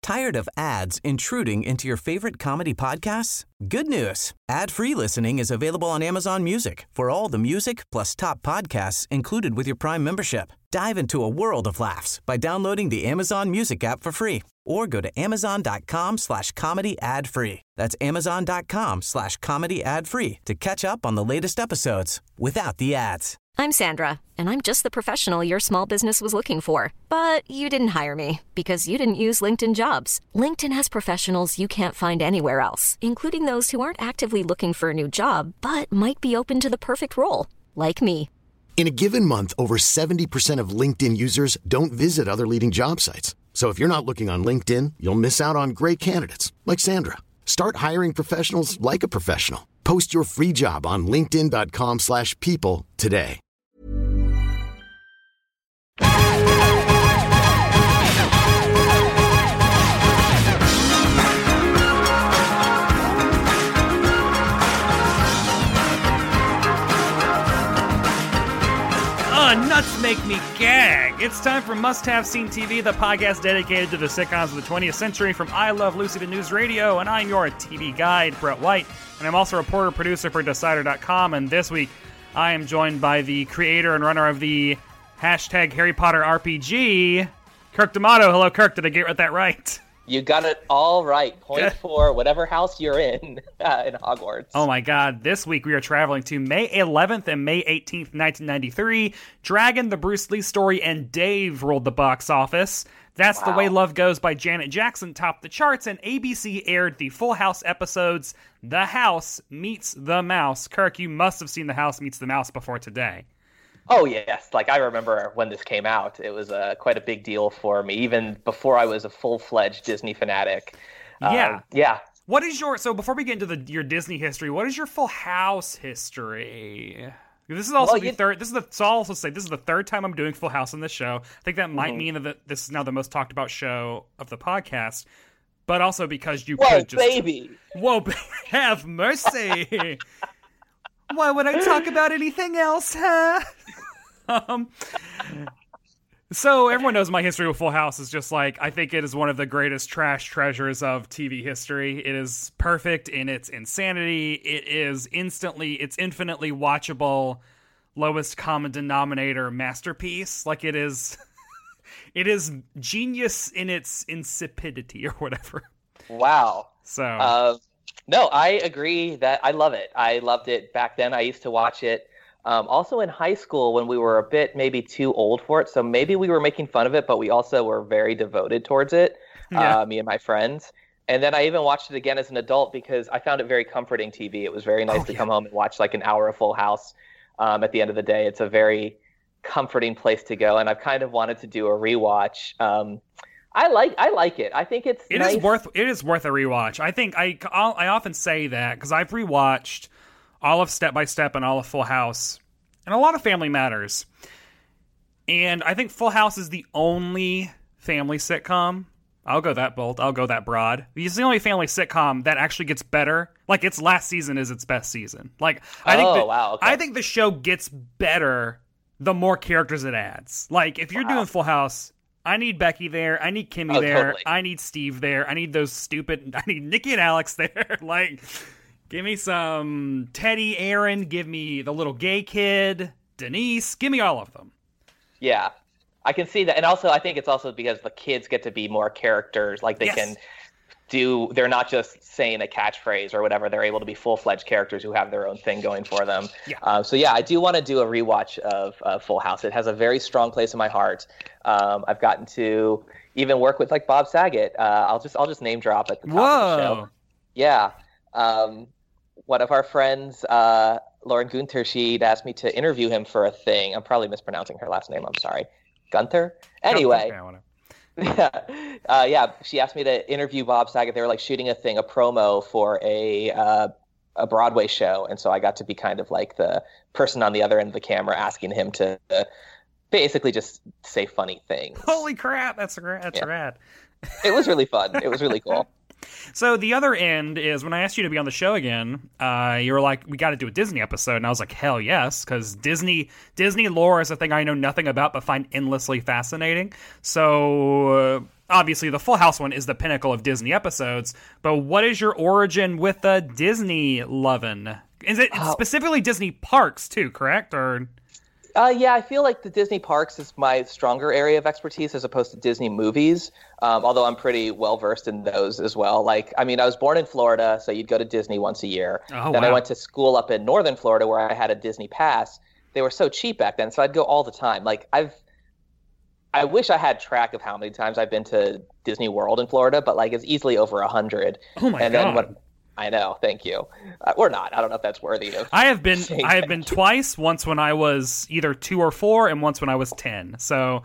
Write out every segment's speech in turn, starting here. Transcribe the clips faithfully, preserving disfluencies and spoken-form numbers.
Tired of ads intruding into your favorite comedy podcasts? Good news. Ad-free listening is available on Amazon Music for all the music plus top podcasts included with your Prime membership. Dive into a world of laughs by downloading the Amazon Music app for free or go to amazon.com slash comedy ad free. That's amazon.com slash comedy ad free to catch up on the latest episodes without the ads. I'm Sandra, and I'm just the professional your small business was looking for. But you didn't hire me because you didn't use LinkedIn Jobs. LinkedIn has professionals you can't find anywhere else, including those who aren't actively looking for a new job, but might be open to the perfect role, like me. In a given month, over seventy percent of LinkedIn users don't visit other leading job sites. So if you're not looking on LinkedIn, you'll miss out on great candidates like Sandra. Start hiring professionals like a professional. Post your free job on linkedin.com slash people today. Uh, nuts make me gag. It's time for Must Have Seen T V, the podcast dedicated to the sitcoms of the twentieth century from I Love Lucy to News Radio, and I'm your T V guide, Brett White, and I'm also a reporter producer for Decider dot com, and this week I am joined by the creator and runner of the hashtag Harry Potter R P G, Kirk D'Amato. Hello, Kirk. Did I get that right? You got it all right. Point for whatever house you're in uh, in Hogwarts. Oh my god. This week we are traveling to May eleventh and May eighteenth, nineteen ninety-three. Dragon, the Bruce Lee story, and Dave ruled the box office. That's wow. The Way Love Goes by Janet Jackson topped the charts, and A B C aired the Full House episodes The House Meets the Mouse. Kirk, you must have seen The House Meets the Mouse before today. Oh, yes. Like, I remember when this came out, it was uh, quite a big deal for me, even before I was a full-fledged Disney fanatic. Yeah. Um, yeah. What is your, so before we get into the your Disney history, what is your Full House history? This is also well, the you... third, this is the, so I'll also say, this is the third time I'm doing Full House on this show. I think that might mm-hmm. mean that this is now the most talked about show of the podcast, but also because you Whoa, could just. baby. Whoa, have mercy. Why would I talk about anything else, huh? um, so everyone knows my history with Full House is just like, I think it is one of the greatest trash treasures of T V history. It is perfect in its insanity. It is instantly, it's infinitely watchable, lowest common denominator masterpiece. Like it is, it is genius in its insipidity or whatever. Wow. So. Uh, no, I agree that I love it. I loved it back then. I used to watch it. Um, also in high school when we were a bit maybe too old for it. So maybe we were making fun of it, but we also were very devoted towards it, yeah. uh, me and my friends. And then I even watched it again as an adult because I found it very comforting T V. It was very nice oh, to yeah. come home and watch like an hour of Full House um, at the end of the day. It's a very comforting place to go. And I've kind of wanted to do a rewatch. Um, I like I like it. I think it's it nice. is worth it is worth a rewatch. I think I I'll, I often say that because I've rewatched all of Step by Step and all of Full House, and a lot of Family Matters. And I think Full House is the only family sitcom. I'll go that bold. I'll go that broad. It's the only family sitcom that actually gets better. Like, its last season is its best season. Like, I think oh, that, wow, okay. I think the show gets better the more characters it adds. Like, if you're wow. doing Full House, I need Becky there. I need Kimmy oh, there. Totally. I need Steve there. I need those stupid... I need Nikki and Alex there. Like... Give me some Teddy, Aaron. Give me the little gay kid, Denise. Give me all of them. Yeah, I can see that. And also, I think it's also because the kids get to be more characters. Like, they yes. can do, they're not just saying a catchphrase or whatever. They're able to be full-fledged characters who have their own thing going for them. Yeah. Um, so, yeah, I do want to do a rewatch of uh, Full House. It has a very strong place in my heart. Um, I've gotten to even work with, like, Bob Saget. Uh, I'll just I'll just name drop at the top Whoa. of the show. Yeah. Um, one of our friends, uh, Lauren Gunther, she'd asked me to interview him for a thing. I'm probably mispronouncing her last name. I'm sorry. Gunther? Anyway. Yeah. Uh, yeah, she asked me to interview Bob Saget. They were like shooting a thing, a promo for a uh, a Broadway show. And so I got to be kind of like the person on the other end of the camera asking him to uh, basically just say funny things. Holy crap. That's, that's yeah. rad. It was really fun. It was really cool. So the other end is when I asked you to be on the show again, uh, you were like, we got to do a Disney episode. And I was like, hell yes, because Disney Disney lore is a thing I know nothing about but find endlessly fascinating. So uh, obviously the Full House one is the pinnacle of Disney episodes. But what is your origin with the Disney lovin'? Is it Oh. specifically Disney parks too, correct? Or... Uh, yeah, I feel like the Disney parks is my stronger area of expertise as opposed to Disney movies, um, although I'm pretty well-versed in those as well. Like, I mean, I was born in Florida, so you'd go to Disney once a year. Oh, then wow. I went to school up in northern Florida where I had a Disney pass. They were so cheap back then, so I'd go all the time. Like, I've I wish I had track of how many times I've been to Disney World in Florida, but, like, it's easily over a hundred. Oh, my and God. Then what, I know, thank you. Uh, or not. I don't know if that's worthy of. I have been saying I have thank been you. twice, once when I was either two or four, and once when I was ten. So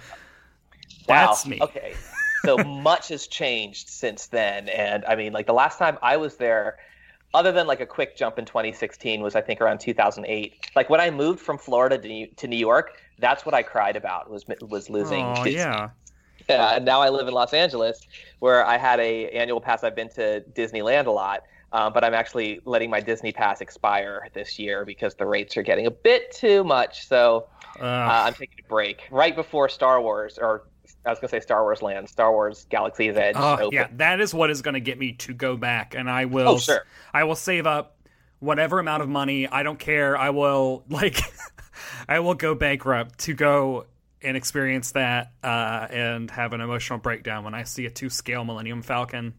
that's Wow. me. Okay. So much has changed since then. And I mean, like the last time I was there, other than like a quick jump in twenty sixteen, was I think around two thousand eight. Like when I moved from Florida to New, to New York, that's what I cried about was was losing. Oh, Disney. yeah. Yeah, and now I live in Los Angeles, where I had a annual pass. I've been to Disneyland a lot, um, but I'm actually letting my Disney pass expire this year because the rates are getting a bit too much. So uh, I'm taking a break right before Star Wars, or I was going to say Star Wars Land, Star Wars Galaxy's Edge. Oh, open. yeah, that is what is going to get me to go back, and I will. Oh, sure. I will save up whatever amount of money. I don't care. I will like, I will go bankrupt to go and experience that, uh, and have an emotional breakdown when I see a two-scale Millennium Falcon.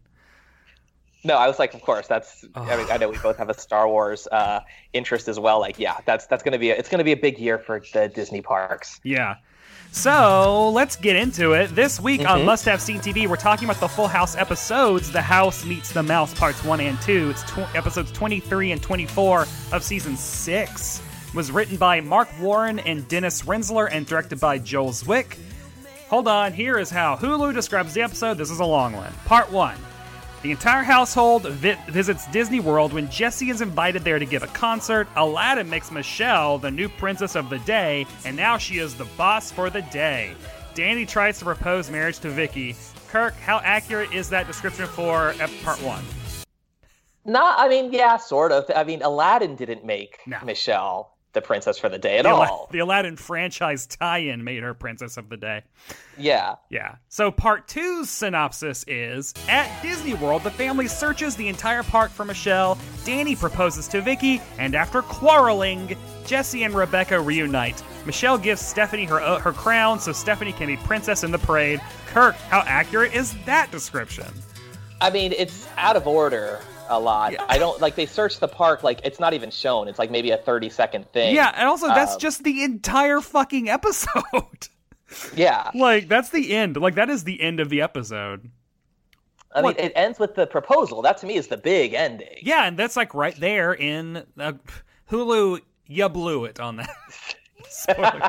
No, I was like, of course. That's. I mean, I know we both have a Star Wars uh, interest as well. Like, yeah, that's that's going to be. A, it's going to be a big year for the Disney parks. Yeah. So let's get into it. This week Mm-hmm. on Must Have Seen T V, we're talking about the Full House episodes, The House Meets the Mouse Parts one and two. It's tw- episodes twenty-three and twenty-four of season six. It was written by Mark Warren and Dennis Rensler and directed by Joel Zwick. Hold on, here is how Hulu describes the episode. This is a long one. Part one. The entire household vi- visits Disney World when Jessie is invited there to give a concert. Aladdin makes Michelle the new princess of the day, and now she is the boss for the day. Danny tries to propose marriage to Vicky. Kirk, how accurate is that description for ep- part one? Not. I mean, yeah, sort of. I mean, Aladdin didn't make No. Michelle the princess for the day at The, Ala- all. the Aladdin franchise tie-in made her princess of the day. Yeah. Yeah. So part two's synopsis is, at Disney World, the family searches the entire park for Michelle, Danny proposes to Vicky, and after quarreling, Jessie and Rebecca reunite. Michelle gives Stephanie her uh, her crown so Stephanie can be princess in the parade. Kirk, how accurate is that description? I mean, it's out of order a lot. Yeah. I don't like they search the park like it's not even shown. It's like maybe a thirty second thing. Yeah, and also that's Um, just the entire fucking episode. Yeah. Like, that's the end. Like, that is the end of the episode. I What- mean, it ends with the proposal. That to me is the big ending. Yeah, and that's like right there in uh, Hulu. You blew it on that. Spoiler.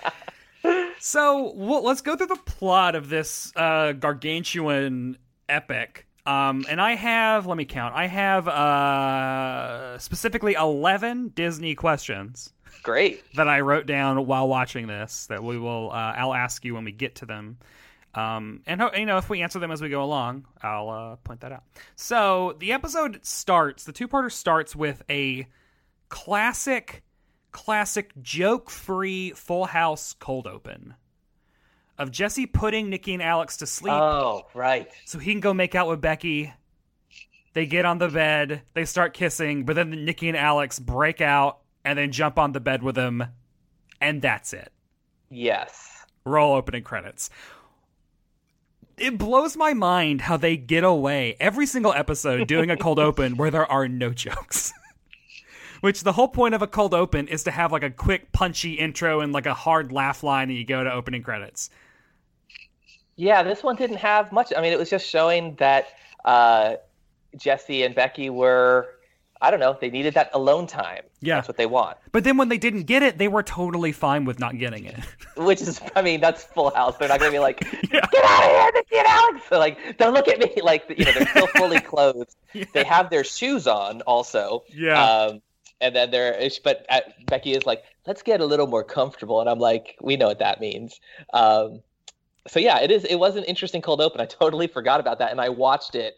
So well, let's go through the plot of this uh, gargantuan epic. Um, and I have, let me count. I have uh, specifically eleven Disney questions Great. that I wrote down while watching this. That we will, uh, I'll ask you when we get to them. Um, and you know, if we answer them as we go along, I'll uh, point that out. So the episode starts. The two-parter starts with a classic, classic joke-free Full House cold open of Jessie putting Nikki and Alex to sleep Oh, right. so he can go make out with Becky. They get on the bed, they start kissing, but then Nikki and Alex break out and then jump on the bed with him, and that's it. Yes. Roll opening credits. It blows my mind how they get away every single episode doing a cold open where there are no jokes. Which the whole point of a cold open is to have like a quick punchy intro and like a hard laugh line and you go to opening credits. Yeah, this one didn't have much. I mean, it was just showing that uh, Jessie and Becky were, I don't know, they needed that alone time. Yeah. That's what they want. But then when they didn't get it, they were totally fine with not getting it. Which is, I mean, that's Full House. They're not going to be like, get out of here, Nikki and Alex. So like, don't look at me. Like, you know, they're still fully clothed. Yeah. They have their shoes on also. Yeah. Um, and then they're, but uh, Becky is like, let's get a little more comfortable. And I'm like, we know what that means. Um, so yeah, it is. It was an interesting cold open. I totally forgot about that. And I watched it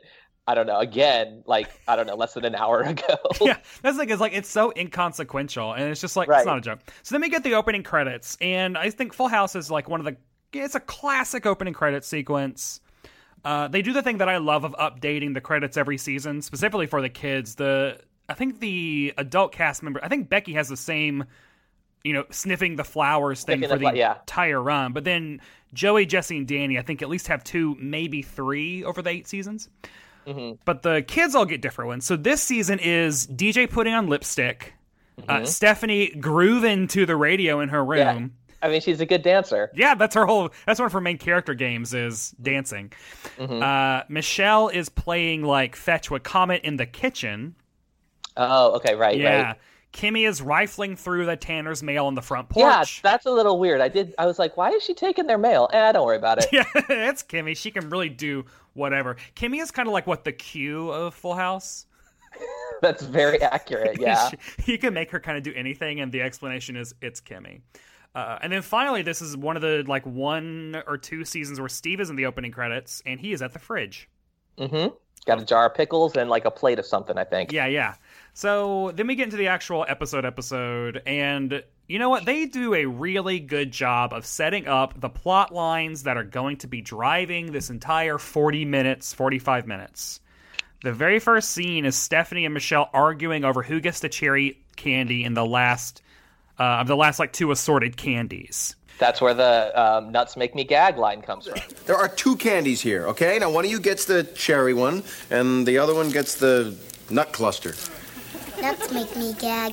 I don't know, again, like, I don't know, less than an hour ago. Yeah, that's the thing, is like, it's so inconsequential, and it's just like, right. It's not a joke. So then we get the opening credits, and I think Full House is like one of the, it's a classic opening credits sequence. Uh, they do the thing that I love of updating the credits every season, specifically for the kids. The I think the adult cast member, I think Becky has the same, you know, sniffing the flowers thing Sniffing for the the fl- yeah. entire run, but then Joey, Jesse, and Danny, I think at least have two, maybe three over the eight seasons. Mm-hmm. But the kids all get different ones. So this season is D J putting on lipstick, mm-hmm. uh, Stephanie grooving to the radio in her room. Yeah. I mean, she's a good dancer. Yeah, that's her whole. That's one of her main character games is dancing. Mm-hmm. Uh, Michelle is playing like fetch with Comet in the kitchen. Oh, okay, right, yeah. right. Kimmy is rifling through the Tanner's mail on the front porch. Yeah, that's a little weird. I did. I was like, why is she taking their mail? Eh, don't worry about it. Yeah, it's Kimmy. She can really do whatever. Kimmy is kind of like what the Q of Full House. That's very accurate. Yeah, she, you can make her kind of do anything, and the explanation is it's Kimmy. Uh, and then finally, this is one of the like one or two seasons where Steve is in the opening credits, and he is at the fridge. Mm-hmm. Got a jar of pickles and like a plate of something, I think. Yeah, yeah. So then we get into the actual episode episode, and you know what? They do a really good job of setting up the plot lines that are going to be driving this entire forty minutes, forty-five minutes. The very first scene is Stephanie and Michelle arguing over who gets the cherry candy in the last, uh, the last like two assorted candies. That's where the um, nuts make me gag line comes from. There are two candies here, okay? Now, one of you gets the cherry one, and the other one gets the nut cluster. Nuts make me gag.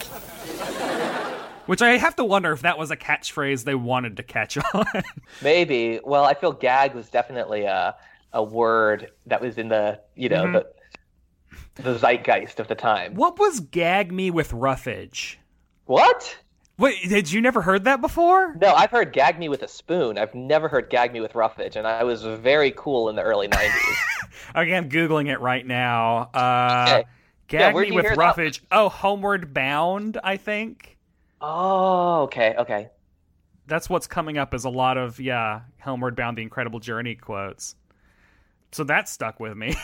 Which I have to wonder if that was a catchphrase they wanted to catch on. Maybe. Well, I feel gag was definitely a a word that was in the, you know, mm-hmm. the the zeitgeist of the time. What was gag me with roughage? What? Wait, did you never heard that before? No, I've heard gag me with a spoon. I've never heard gag me with roughage, and I was very cool in the early nineties. Okay, I'm Googling it right now. Uh, okay. Gag yeah, me with roughage. That? Oh, Homeward Bound, I think. Oh, okay, okay. That's what's coming up as a lot of, yeah, Homeward Bound, The Incredible Journey quotes. So that stuck with me.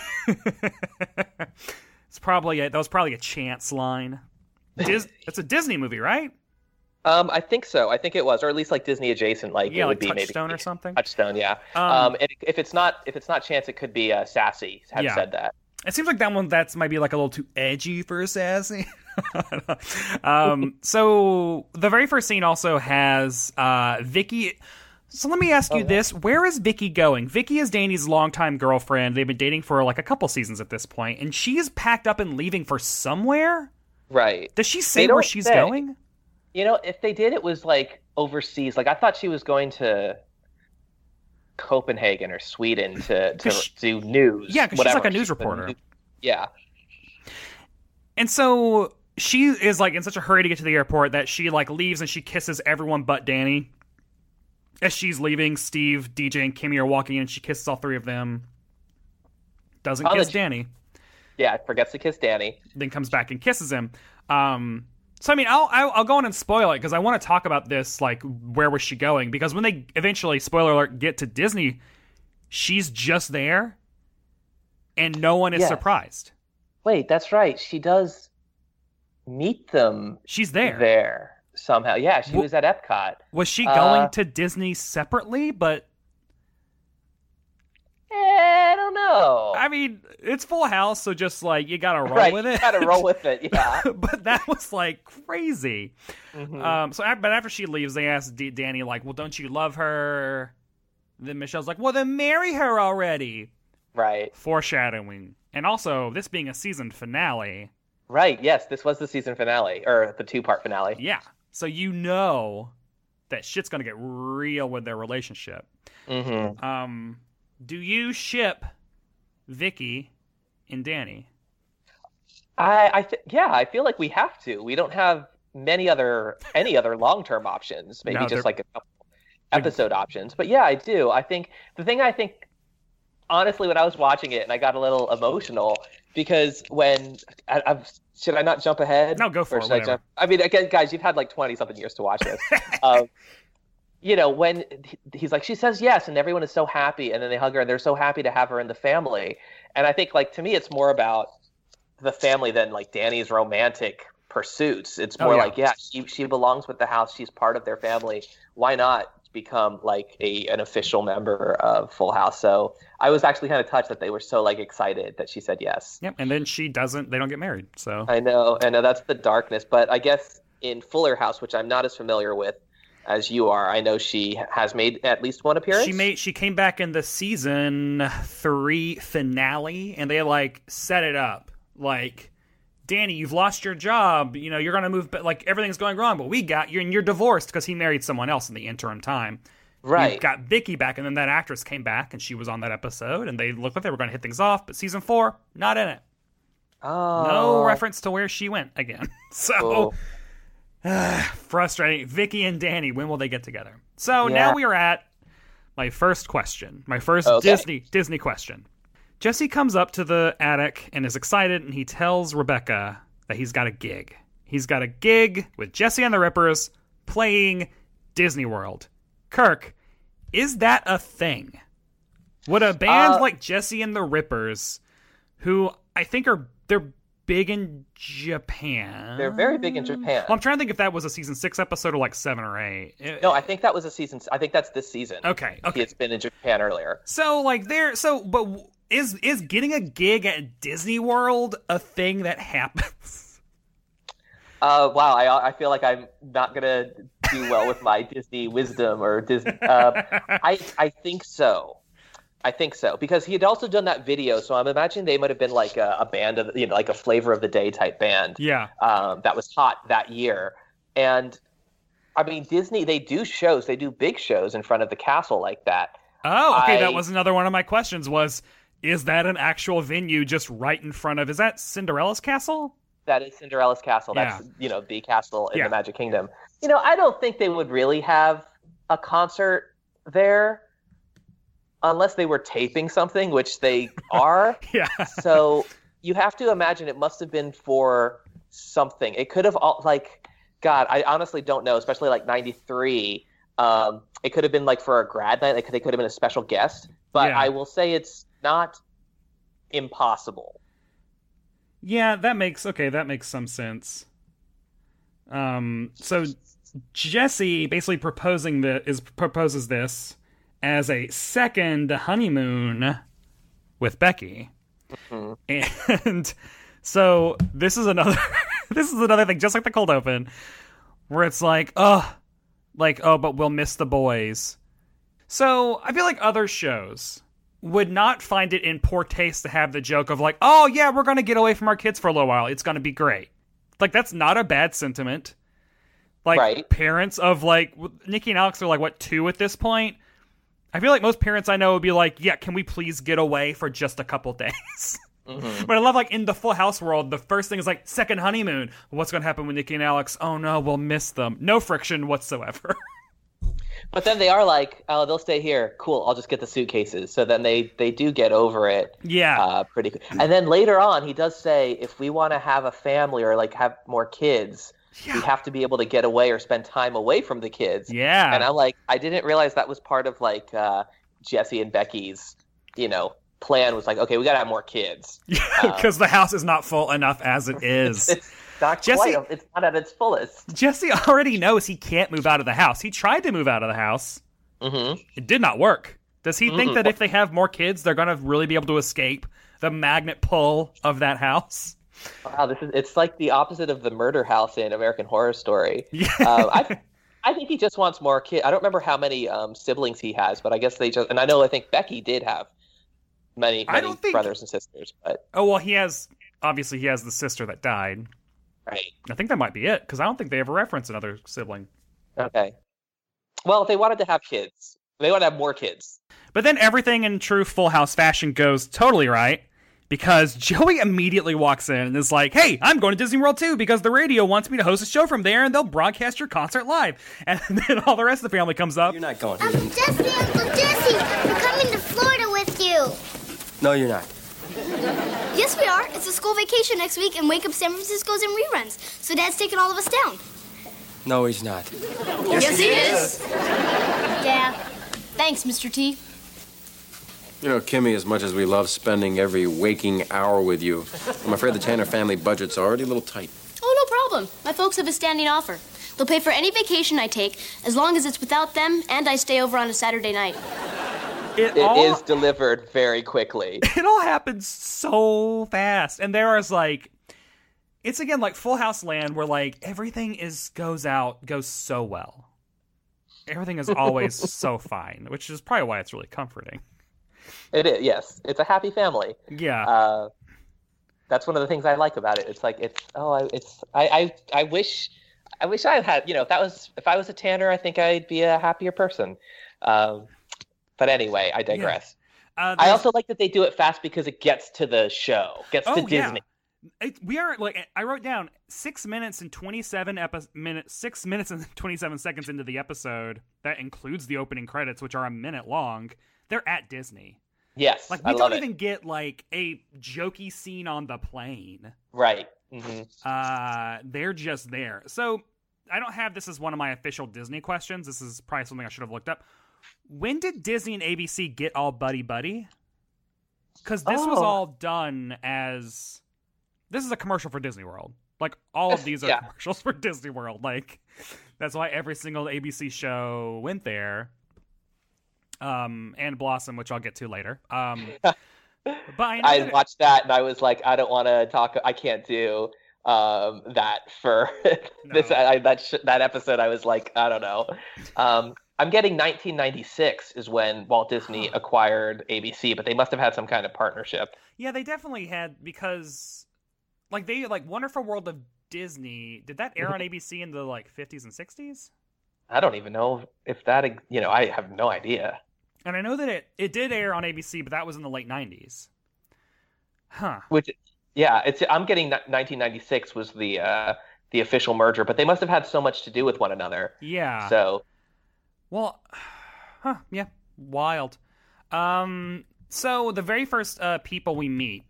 It's probably a, that was probably a chance line. Dis, it's a Disney movie, right? Um, I think so. I think it was, or at least like Disney adjacent, like yeah, it like would be Touchstone maybe or something. Touchstone, yeah. Um, um and if it's not if it's not Chance, it could be uh, Sassy. Have yeah. said that. It seems like that one that's might be like a little too edgy for Sassy. um, so the very first scene also has uh, Vicky. So let me ask you oh, this: where is Vicky going? Vicky is Danny's longtime girlfriend. They've been dating for like a couple seasons at this point, and she's packed up and leaving for somewhere. Right? Does she say where she's say. going? You know, if they did, it was like overseas. Like I thought she was going to Copenhagen or Sweden to, to she, do news. Yeah, because she's like a news she's reporter. Been, yeah. And so she is like in such a hurry to get to the airport that she like leaves and she kisses everyone but Danny. As she's leaving, Steve, D J, and Kimmy are walking in and she kisses all three of them. Doesn't oh, kiss she, Danny. Yeah, forgets to kiss Danny. Then comes back and kisses him. Um... So, I mean, I'll, I'll I'll go on and spoil it because I want to talk about this, like, where was she going? Because when they eventually, spoiler alert, get to Disney, she's just there, and no one is yes. surprised. Wait, that's right. She does meet them. She's there. There, somehow. Yeah, she w- was at Epcot. Was she going uh, to Disney separately, but... I don't know. I mean, it's Full House, so just like you gotta roll right, with it. You gotta roll with it, yeah. But that was like crazy. Mm-hmm. Um, so, but after she leaves, they ask D- Danny, like, "Well, don't you love her?" Then Michelle's like, "Well, then marry her already." Right. Foreshadowing, and also this being a season finale. Right. Yes, this was the season finale or the two-part finale. Yeah. So you know that shit's gonna get real with their relationship. Mm-hmm. Um. Do you ship Vicky and Danny? I, I th- yeah, I feel like we have to. We don't have many other any other long term options. Maybe no, just like a couple episode options. But yeah, I do. I think the thing I think, honestly, when I was watching it, and I got a little emotional because when I, I've should I not jump ahead? No, go for it. I, jump? I mean, again, guys, you've had like twenty something years to watch this. um, You know, when he's like, she says yes, and everyone is so happy, and then they hug her, and they're so happy to have her in the family. And I think, like, to me, it's more about the family than, like, Danny's romantic pursuits. It's more oh, yeah. like, yeah, she she belongs with the house. She's part of their family. Why not become, like, a an official member of Full House? So I was actually kind of touched that they were so, like, excited that she said yes. Yep, and then she doesn't, they don't get married, so. I know, I know, that's the darkness. But I guess in Fuller House, which I'm not as familiar with as you are, I know she has made at least one appearance. She made. She came back in the season three finale, and they like set it up like, Danny, you've lost your job. You know, you're gonna move. But like everything's going wrong. But we got you, and you're divorced because he married someone else in the interim time. Right. We got Vicky back, and then that actress came back, and she was on that episode, and they looked like they were going to hit things off. But season four, not in it. Oh. No reference to where she went again. So. Cool. Uh, frustrating. Vicky and Danny, when will they get together? So yeah. Now we are at my first question. My first okay. Disney Disney question. Jesse comes up to the attic and is excited, and he tells Rebecca that he's got a gig. He's got a gig with Jesse and the Rippers playing Disney World. Kirk, is that a thing? Would a band uh, like Jesse and the Rippers, who I think are they're big in Japan. They're very big in Japan. Well, I'm trying to think if that was a season six episode or like seven or eight. No, I think that was a season. I think that's this season. Okay, okay. It's been in Japan earlier. So like there. So, but is is getting a gig at Disney World a thing that happens? Uh, wow. I I feel like I'm not gonna do well with my Disney wisdom or Disney. Uh, I I think so. I think so, because he had also done that video, so I'm imagining they might have been like a, a band of, you know, like a flavor of the day type band. Yeah. Um, that was hot that year. And I mean, Disney, they do shows, they do big shows in front of the castle like that. Oh, okay. I, that was another one of my questions was, is that an actual venue just right in front of, is that Cinderella's castle? That is Cinderella's castle. That's, yeah. you know, the castle in yeah. the Magic Kingdom. You know, I don't think they would really have a concert there. Unless they were taping something, which they are. Yeah. So you have to imagine it must have been for something. It could have, all, like, God, I honestly don't know, especially like ninety-three. Um, it could have been like for a grad night. Like, they could have been a special guest. But yeah. I will say it's not impossible. Yeah, that makes, okay, that makes some sense. Um, so Jesse basically proposing the, is proposes this as a second honeymoon with Becky. Mm-hmm. And so this is another this is another thing, just like the cold open, where it's like, oh, like, oh, but we'll miss the boys. So I feel like other shows would not find it in poor taste to have the joke of like, oh yeah, we're gonna get away from our kids for a little while. It's gonna be great. Like, that's not a bad sentiment. Like, right. Parents of like Nikki and Alex are like, what, two at this point? I feel like most parents I know would be like, yeah, can we please get away for just a couple days? Mm-hmm. But I love, like, in the Full House world, the first thing is, like, second honeymoon. What's going to happen with Nikki and Alex? Oh, no, we'll miss them. No friction whatsoever. But then they are like, oh, they'll stay here. Cool, I'll just get the suitcases. So then they, they do get over it. Yeah. Uh, pretty good. And then later on, he does say, if we want to have a family or, like, have more kids, yeah. we have to be able to get away or spend time away from the kids. Yeah. And I'm like, I didn't realize that was part of, like, uh, Jesse and Becky's, you know, plan was like, okay, we got to have more kids. Because um, the house is not full enough as it is. It's not Jesse, quite, it's not at its fullest. Jesse already knows he can't move out of the house. He tried to move out of the house. Mm-hmm. It did not work. Does he mm-hmm. think that if they have more kids, they're going to really be able to escape the magnet pull of that house? Wow, this is it's like the opposite of the murder house in American Horror Story. Yeah. um, I, I think he just wants more kids. I don't remember how many um, siblings he has, but I guess they just, and I know I think Becky did have many, many I don't think, brothers and sisters. But oh, well, he has, obviously he has the sister that died. Right. I think that might be it, because I don't think they ever reference another sibling. Okay. Well, if they wanted to have kids, they want to have more kids. But then everything in true Full House fashion goes totally right, because Joey immediately walks in and is like, hey, I'm going to Disney World too, because the radio wants me to host a show from there, and they'll broadcast your concert live. And then all the rest of the family comes up. You're not going. Uncle Jesse, Uncle Jesse, we're coming to Florida with you. No, you're not. Yes, we are. It's a school vacation next week, and Wake Up San Francisco's in reruns. So Dad's taking all of us down. No, he's not. Yes, yes he is. is. Yeah. Thanks, Mister T. You know, Kimmy, as much as we love spending every waking hour with you, I'm afraid the Tanner family budget's already a little tight. Oh, no problem. My folks have a standing offer. They'll pay for any vacation I take, as long as it's without them and I stay over on a Saturday night. It, it all, is delivered very quickly. It all happens so fast. And there is like, it's again like Full House land where like everything is goes out, goes so well. Everything is always so fine, which is probably why it's really comforting. It is, yes. It's a happy family. Yeah. Uh, that's one of the things I like about it. It's like, it's, oh, I, it's, I, I, I wish, I wish I had, you know, if that was, if I was a Tanner, I think I'd be a happier person. Um, But anyway, I digress. Yeah. Uh, I also like that they do it fast because it gets to the show, gets oh, to Disney. Yeah. It, we are like I wrote down six minutes and twenty-seven epi- minutes, six minutes and twenty-seven seconds into the episode. That includes the opening credits, which are a minute long. They're at Disney. Yes, like we I love don't it. even get like a jokey scene on the plane. Right. Mm-hmm. Uh, they're just there. So I don't have this as one of my official Disney questions. This is probably something I should have looked up. When did Disney and A B C get all buddy-buddy? Because this oh. was all done as... This is a commercial for Disney World. Like, all of these are yeah. commercials for Disney World. Like, that's why every single A B C show went there. Um, and Blossom, which I'll get to later. Um, but I, know I that watched that, and I was like, I don't want to talk... I can't do... um that for no. this I, that sh- that episode. I was like, I don't know. um I'm getting nineteen ninety-six is when Walt Disney acquired A B C, but they must have had some kind of partnership. Yeah, they definitely had, because like they like Wonderful World of Disney, did that air on A B C in the like fifties and sixties? I don't even know if that, you know, I have no idea. And I know that it it did air on A B C, but that was in the late nineties. Huh. Which Yeah, it's. I'm getting nineteen ninety-six was the uh, the official merger, but they must have had so much to do with one another. Yeah. So, well, huh? Yeah, wild. Um. So the very first uh, people we meet,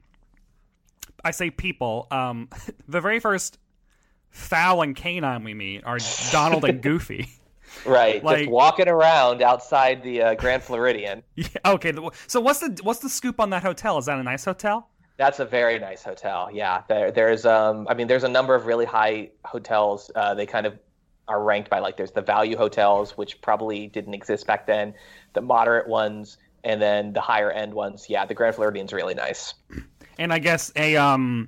I say people. Um, the very first fowl and canine we meet are Donald and Goofy. Right, like, just walking around outside the uh, Grand Floridian. Yeah. Okay. So what's the what's the scoop on that hotel? Is that a nice hotel? That's a very nice hotel. Yeah, there, there's um, I mean, there's a number of really high hotels. Uh, they kind of are ranked by like there's the value hotels, which probably didn't exist back then, the moderate ones, and then the higher end ones. Yeah, the Grand Floridian's really nice. And I guess a um,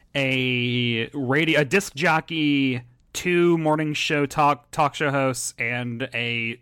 a radio, a disc jockey, two morning show talk talk show hosts, and a,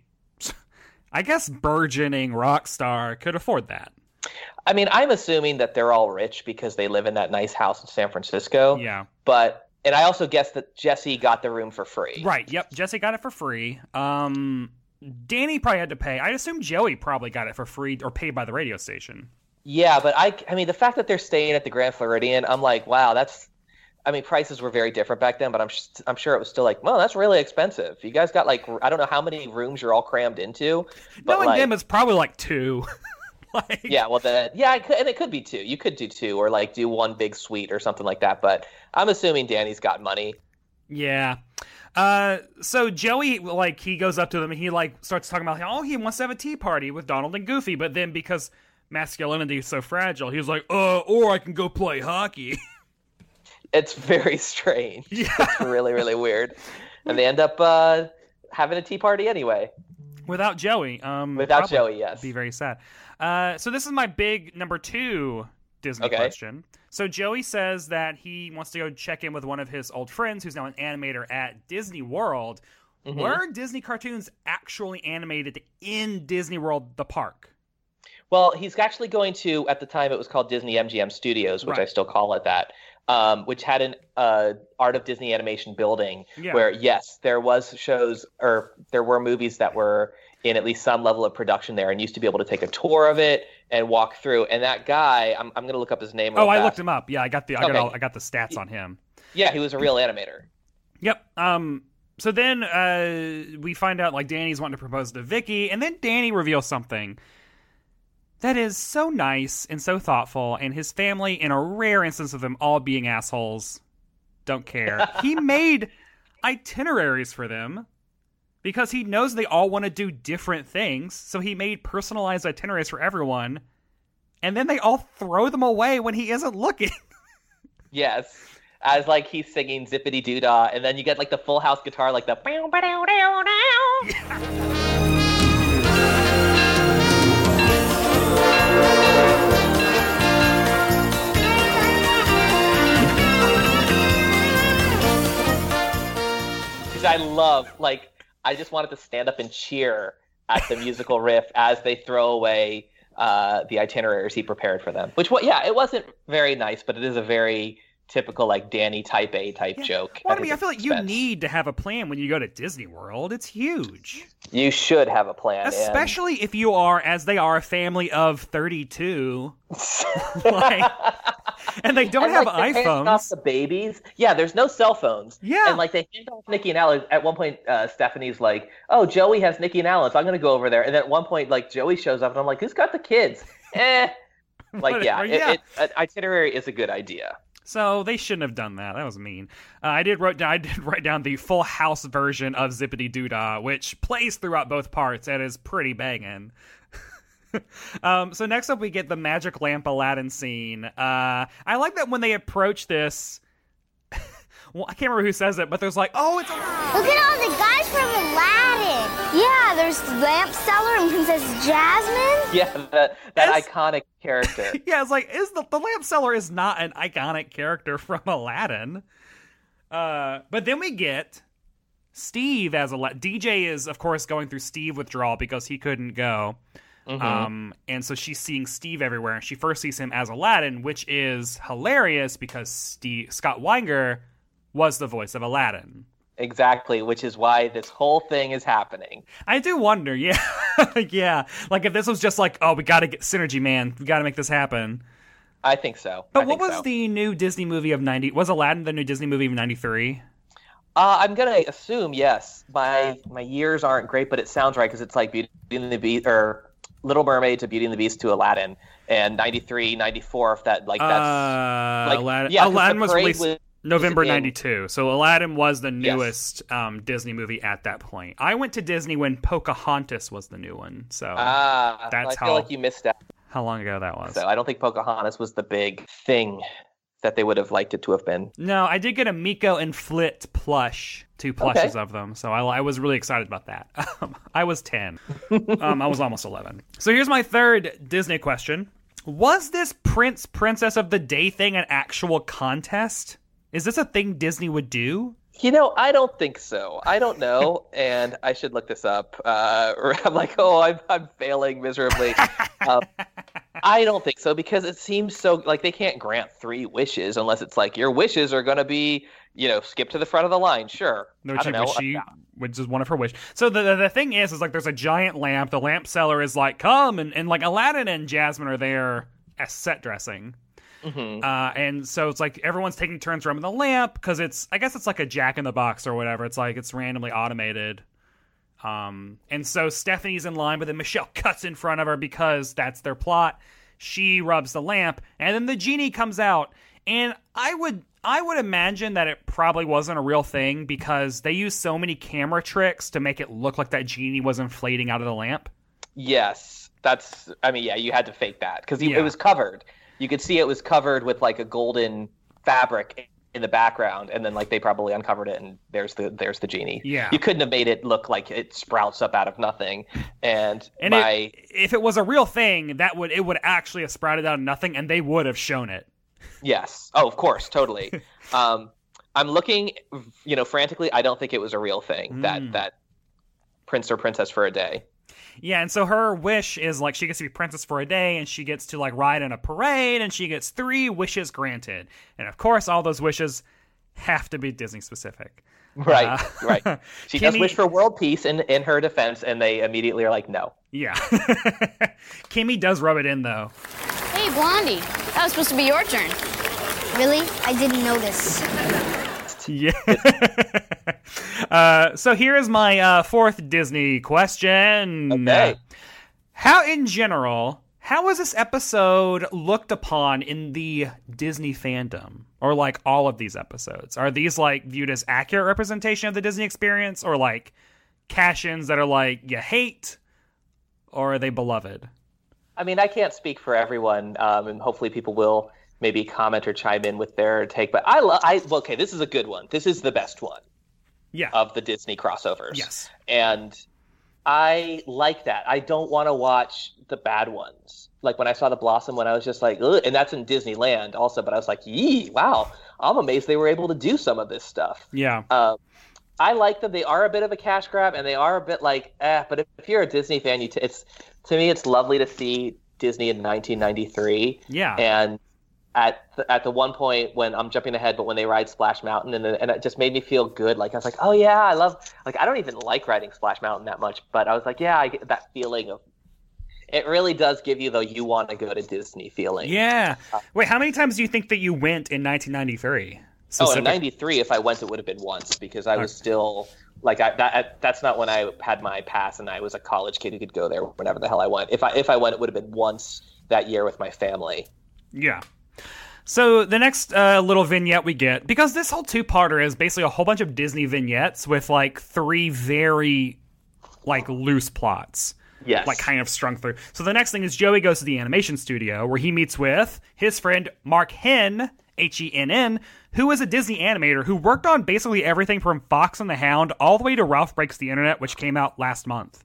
I guess, burgeoning rock star could afford that. I mean, I'm assuming that they're all rich because they live in that nice house in San Francisco. Yeah. But, and I also guess that Jesse got the room for free. Right. Yep. Jesse got it for free. Um, Danny probably had to pay. I'd assume Joey probably got it for free or paid by the radio station. Yeah, but I, I mean, the fact that they're staying at the Grand Floridian, I'm like, wow, that's, I mean, prices were very different back then, but I'm, I'm sure it was still like, well, that's really expensive. You guys got like, I don't know how many rooms you're all crammed into. But Knowing like, them, it's probably like two. Like, yeah, well, then, yeah, it could, and it could be two. You could do two, or like do one big suite or something like that. But I'm assuming Danny's got money. Yeah. Uh, so Joey, like, he goes up to them and he like starts talking about, oh, he wants to have a tea party with Donald and Goofy. But then because masculinity is so fragile, he's like, uh, or I can go play hockey. It's very strange. Yeah. It's really, really weird. And they end up uh, having a tea party anyway. Without Joey. Um, Without Joey, yes. Be very sad. Uh, so this is my big number two Disney okay. question. So Joey says that he wants to go check in with one of his old friends who's now an animator at Disney World. Mm-hmm. Were Disney cartoons actually animated in Disney World, the park? Well, he's actually going to, at the time it was called Disney M G M Studios, which right. I still call it that, um, which had an uh, Art of Disney Animation building yeah. where, yes, there was shows or there were movies that were in at least some level of production there and used to be able to take a tour of it and walk through. And that guy, I'm, I'm going to look up his name. Oh, fast. I looked him up. Yeah, I got the I, okay. got all, I got the stats on him. Yeah, he was a real animator. Yep. Um. So then uh, we find out like Danny's wanting to propose to Vicky, and then Danny reveals something that is so nice and so thoughtful, and his family, in a rare instance of them all being assholes, don't care. He made itineraries for them because he knows they all want to do different things, so he made personalized itineraries for everyone and then they all throw them away when he isn't looking. Yes. As, like, he's singing Zippity Doo Dah, and then you get, like, the Full House guitar, like the... Because I love, like, I just wanted to stand up and cheer at the musical riff as they throw away uh, the itineraries he prepared for them. Which, what, yeah, it wasn't very nice, but it is a very... typical like Danny type A type yeah. joke. Well, I mean, I feel like you need to have a plan when you go to Disney World. It's huge. You should have a plan, especially and... if you are, as they are, a family of thirty-two, like, and they don't and, have like, iPhones. Off the babies, yeah. There's no cell phones. Yeah, and like they hand off Nikki and Alan. At one point, uh, Stephanie's like, "Oh, Joey has Nikki and Alan, so I'm gonna go over there." And then at one point, like Joey shows up, and I'm like, "Who's got the kids?" eh. Like, yeah, yeah. It, it, an itinerary is a good idea. So they shouldn't have done that. That was mean. Uh, I did wrote down. I did write down the Full House version of Zippity Doo Dah, which plays throughout both parts and is pretty banging. um, so next up, we get the magic lamp Aladdin scene. Uh, I like that when they approach this. Well, I can't remember who says it, but there's like, oh, it's Aladdin. Look at all the guys from Aladdin. Yeah, there's Lamp Seller and Princess Jasmine. Yeah, that, that It's- iconic character. Yeah, it's like, is the, the lamp seller is not an iconic character from Aladdin. Uh, but then we get Steve as Aladdin. D J is, of course, going through Steve withdrawal because he couldn't go. Mm-hmm. Um, and so she's seeing Steve everywhere, and she first sees him as Aladdin, which is hilarious because Steve, Scott Weinger was the voice of Aladdin. Exactly, which is why this whole thing is happening. I do wonder, yeah. yeah. Like, if this was just like, oh, we gotta get synergy, man. We gotta make this happen. I think so. But I what think was so. the new Disney movie of ninety? Was Aladdin the new Disney movie of ninety-three? Uh, I'm gonna assume yes. My my years aren't great, but it sounds right because it's like Beauty and the Beast or Little Mermaid to Beauty and the Beast to Aladdin, and ninety-three, ninety-four. If that like that's uh, like Aladdin, yeah, Aladdin was released was, November was in, ninety-two. So Aladdin was the newest yes. um, Disney movie at that point. I went to Disney when Pocahontas was the new one. So ah, that's I feel how like you missed out. How long ago that was. So I don't think Pocahontas was the big thing that they would have liked it to have been. No, I did get a Miko and Flit plush, two plushes okay. of them, so I, I was really excited about that. Um, I was ten. um, I was almost eleven. So here's my third Disney question. Was this Prince, Princess of the Day thing an actual contest? Is this a thing Disney would do? You know, I don't think so. I don't know, and I should look this up. Uh, I'm like, oh, I'm, I'm failing miserably. Um, I don't think so because it seems so like they can't grant three wishes unless it's like your wishes are going to be, you know, skip to the front of the line. Sure, No, I she, don't know. she, which is one of her wishes. So the, the the thing is, is like there's a giant lamp. The lamp seller is like, come and and like Aladdin and Jasmine are there as set dressing. Mm-hmm. Uh, and so it's like everyone's taking turns rubbing the lamp because it's, I guess it's like a Jack in the Box or whatever. It's like it's randomly automated. Um, and so Stephanie's in line, but then Michelle cuts in front of her because that's their plot. She rubs the lamp, and then the genie comes out. And I would, I would imagine that it probably wasn't a real thing because they use so many camera tricks to make it look like that genie was inflating out of the lamp. Yes, that's. I mean, yeah, you had to fake that because Yeah. it was covered. You could see it was covered with like a golden fabric in the background, and then like they probably uncovered it, and there's the there's the genie. Yeah. You couldn't have made it look like it sprouts up out of nothing. And, And my it, if it was a real thing, that would it would actually have sprouted out of nothing, and they would have shown it. yes, oh, of course, totally. um, I'm looking, you know, frantically. I don't think it was a real thing. Mm. That that prince or princess for a day. Yeah, and so her wish is like she gets to be princess for a day, and she gets to like ride in a parade, and she gets three wishes granted. And of course, all those wishes have to be Disney specific. Right, Uh, right. She does Kimmy- wish for world peace in, in her defense, and they immediately are like, no. Yeah. Kimmy does rub it in, though. Hey, Blondie, that was supposed to be your turn. Really? I didn't notice. Yeah. uh, so here is my uh, fourth Disney question. Okay. How, in general, how is this episode looked upon in the Disney fandom? Or, like, all of these episodes? Are these, like, viewed as accurate representation of the Disney experience? Or, like, cash-ins that are, like, you hate? Or are they beloved? I mean, I can't speak for everyone, um, and hopefully people will maybe comment or chime in with their take. But I love. I well, okay, this is a good one. This is the best one. Yeah. Of the Disney crossovers. Yes. And I like that. I don't want to watch the bad ones. Like when I saw the Blossom one, I was just like, ugh, and that's in Disneyland also. But I was like, yee, wow, I'm amazed they were able to do some of this stuff. Yeah. Um, I like them. They are a bit of a cash grab, and they are a bit like, eh. But if, if you're a Disney fan, you t- it's to me, it's lovely to see Disney in nineteen ninety-three. Yeah. And at the, at the one point when I'm jumping ahead, but when they ride Splash Mountain, and and it just made me feel good. Like I was like, oh yeah, I love. Like I don't even like riding Splash Mountain that much, but I was like, yeah, I get that feeling of. It really does give you the you want to go to Disney feeling. Yeah. Wait, how many times do you think that you went in nineteen ninety-three? Oh, in ninety-three, if I went, it would have been once because I was okay. still like I, that. That's not when I had my pass, and I was a college kid who could go there whenever the hell I went. If I if I went, it would have been once that year with my family. Yeah. So the next uh, little vignette we get, because this whole two-parter is basically a whole bunch of Disney vignettes with like three very like loose plots. Yes. Like kind of strung through. So the next thing is Joey goes to the animation studio where he meets with his friend Mark Henn, H E N N, who is a Disney animator who worked on basically everything from Fox and the Hound all the way to Ralph Breaks the Internet, which came out last month.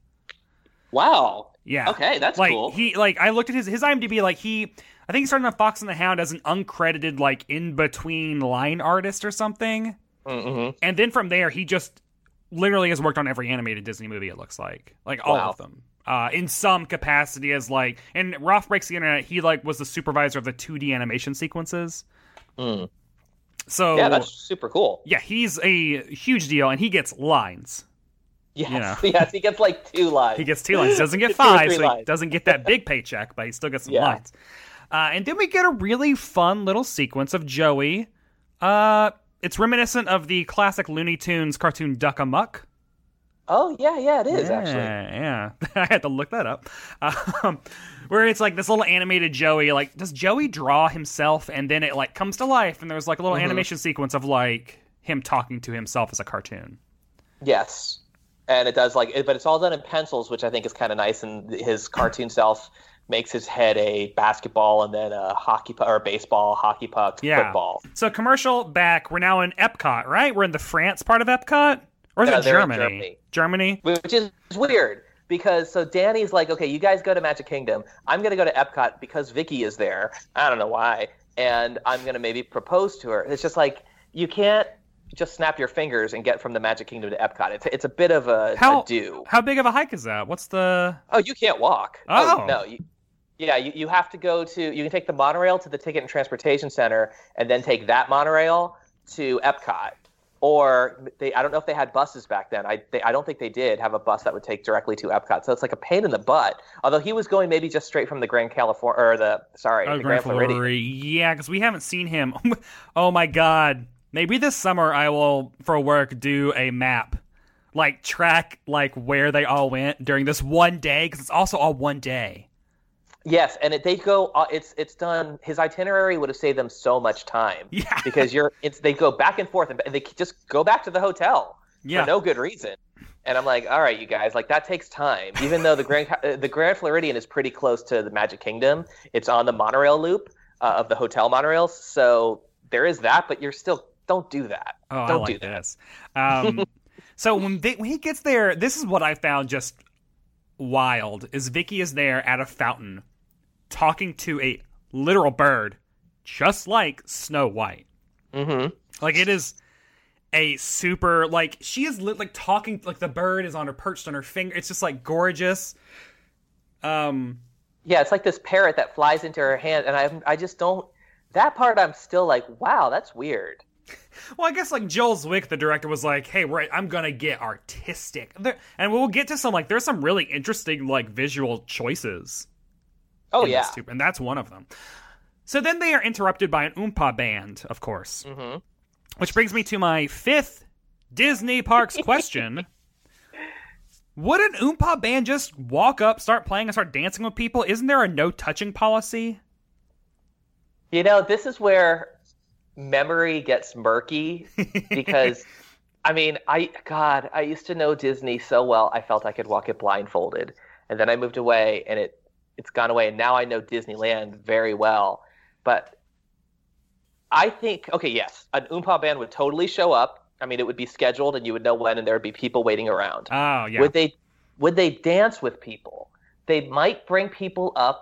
Wow. Yeah. Okay, that's like, cool. He like I looked at his his IMDb, like he I think he started on Fox and the Hound as an uncredited like in between line artist or something. Mm-hmm. And then from there he just literally has worked on every animated Disney movie, it looks like. Like all wow. of them. Uh, in some capacity as like, and Ralph Breaks the Internet, he like was the supervisor of the two D animation sequences. Mm. So yeah, that's super cool. Yeah, he's a huge deal, and he gets lines. Yes, you know? yes, he gets like two lines. He gets two lines. He doesn't get five, so lines. he doesn't get that big paycheck, but he still gets some yeah. lines. Uh, and then we get a really fun little sequence of Joey. Uh, it's reminiscent of the classic Looney Tunes cartoon Duck Amuck. Oh, yeah, yeah, it is, yeah, actually. Yeah, I had to look that up. Um, where it's like this little animated Joey, like, does Joey draw himself and then it, like, comes to life and there's, like, a little mm-hmm. animation sequence of, like, him talking to himself as a cartoon. Yes. And it does, like, it, but it's all done in pencils, which I think is kind of nice, and his cartoon self makes his head a basketball and then a hockey puck, or a baseball, hockey puck, yeah. football. So commercial back, we're now in Epcot, right? We're in the France part of Epcot? Or is no, it Germany? Germany? Germany? Which is weird, because so Danny's like, okay, you guys go to Magic Kingdom. I'm going to go to Epcot because Vicky is there. I don't know why. And I'm going to maybe propose to her. It's just like, you can't just snap your fingers and get from the Magic Kingdom to Epcot. It's it's a bit of a, how, a do. How big of a hike is that? What's the... Oh, you can't walk. Oh. oh no, you, Yeah, you, you have to go to, you can take the monorail to the Ticket and Transportation Center and then take that monorail to Epcot. Or they, I don't know if they had buses back then. I they, I don't think they did have a bus that would take directly to Epcot. So it's like a pain in the butt. Although he was going maybe just straight from the Grand California, or the, sorry, oh, the Grand, Grand Floridian. Floridian. Yeah, because we haven't seen him. Oh my God. Maybe this summer I will, for work, do a map. Like, track, like, where they all went during this one day, because it's also all one day. Yes, and it, they go. Uh, it's it's done. His itinerary would have saved them so much time. Yeah, because you're. It's they go back and forth, and they just go back to the hotel yeah. for no good reason. And I'm like, all right, you guys, like that takes time. Even though the Grand the Grand Floridian is pretty close to the Magic Kingdom, it's on the monorail loop uh, of the hotel monorails. So there is that, but you're still don't do that. Oh, don't I like do this. that. Um, so when they, when he gets there, this is what I found just wild. Is Vicky is there at a fountain, talking to a literal bird, just like Snow White. Mm-hmm. Like, it is a super, like, she is lit, like, talking, like, the bird is on her, perched on her finger. It's just, like, gorgeous. Um, yeah, it's like this parrot that flies into her hand, and I I just don't, that part I'm still like, wow, that's weird. Well, I guess, like, Joel Zwick, the director, was like, hey, right, I'm gonna get artistic. There, and we'll get to some, like, there's some really interesting, like, visual choices. Oh, yeah. Too, and that's one of them. So then they are interrupted by an Oompa band, of course. Mm-hmm. Which brings me to my fifth Disney Parks question. Would an Oompa band just walk up, start playing, and start dancing with people? Isn't there a no-touching policy? You know, this is where memory gets murky. Because, I mean, I God, I used to know Disney so well, I felt I could walk it blindfolded. And then I moved away, and it it's gone away. And now I know Disneyland very well. But I think, okay, yes, an Oompa band would totally show up. I mean, it would be scheduled and you would know when, and there would be people waiting around. Oh, yeah. Would they, would they dance with people? They might bring people up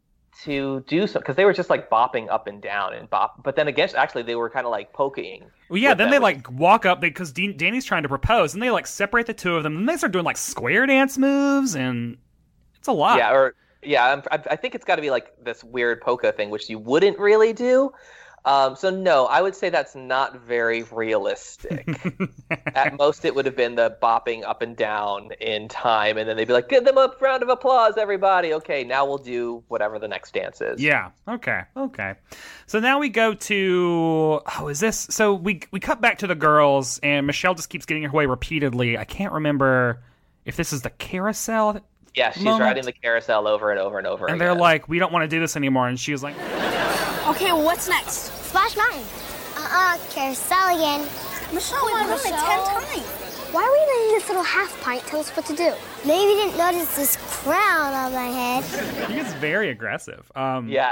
to do so, because they were just like bopping up and down and bop. But then again, actually, they were kind of like poking. Well, yeah, then them, they like walk up because Danny's trying to propose, and they like separate the two of them, and they start doing like square dance moves, and it's a lot. Yeah, or yeah, I, I think it's got to be like this weird polka thing, which you wouldn't really do. Um, so no, I would say that's not very realistic. At most, it would have been the bopping up and down in time, and then they'd be like, "Give them a round of applause, everybody." Okay, now we'll do whatever the next dance is. Yeah. Okay. Okay. So now we go to oh, is this? So we we cut back to the girls, and Michelle just keeps getting her way repeatedly. I can't remember if this is the carousel. Yeah, she's moment. riding the carousel over and over and over. And again. they're like, "We don't want to do this anymore," and she was like, Okay, well, what's next? Splash Mountain. Uh-uh, carousel again. Michelle, I've done it ten times. Why are we letting this little half pint tell us what to do? Maybe you didn't notice this crown on my head. He gets very aggressive. Um, yeah.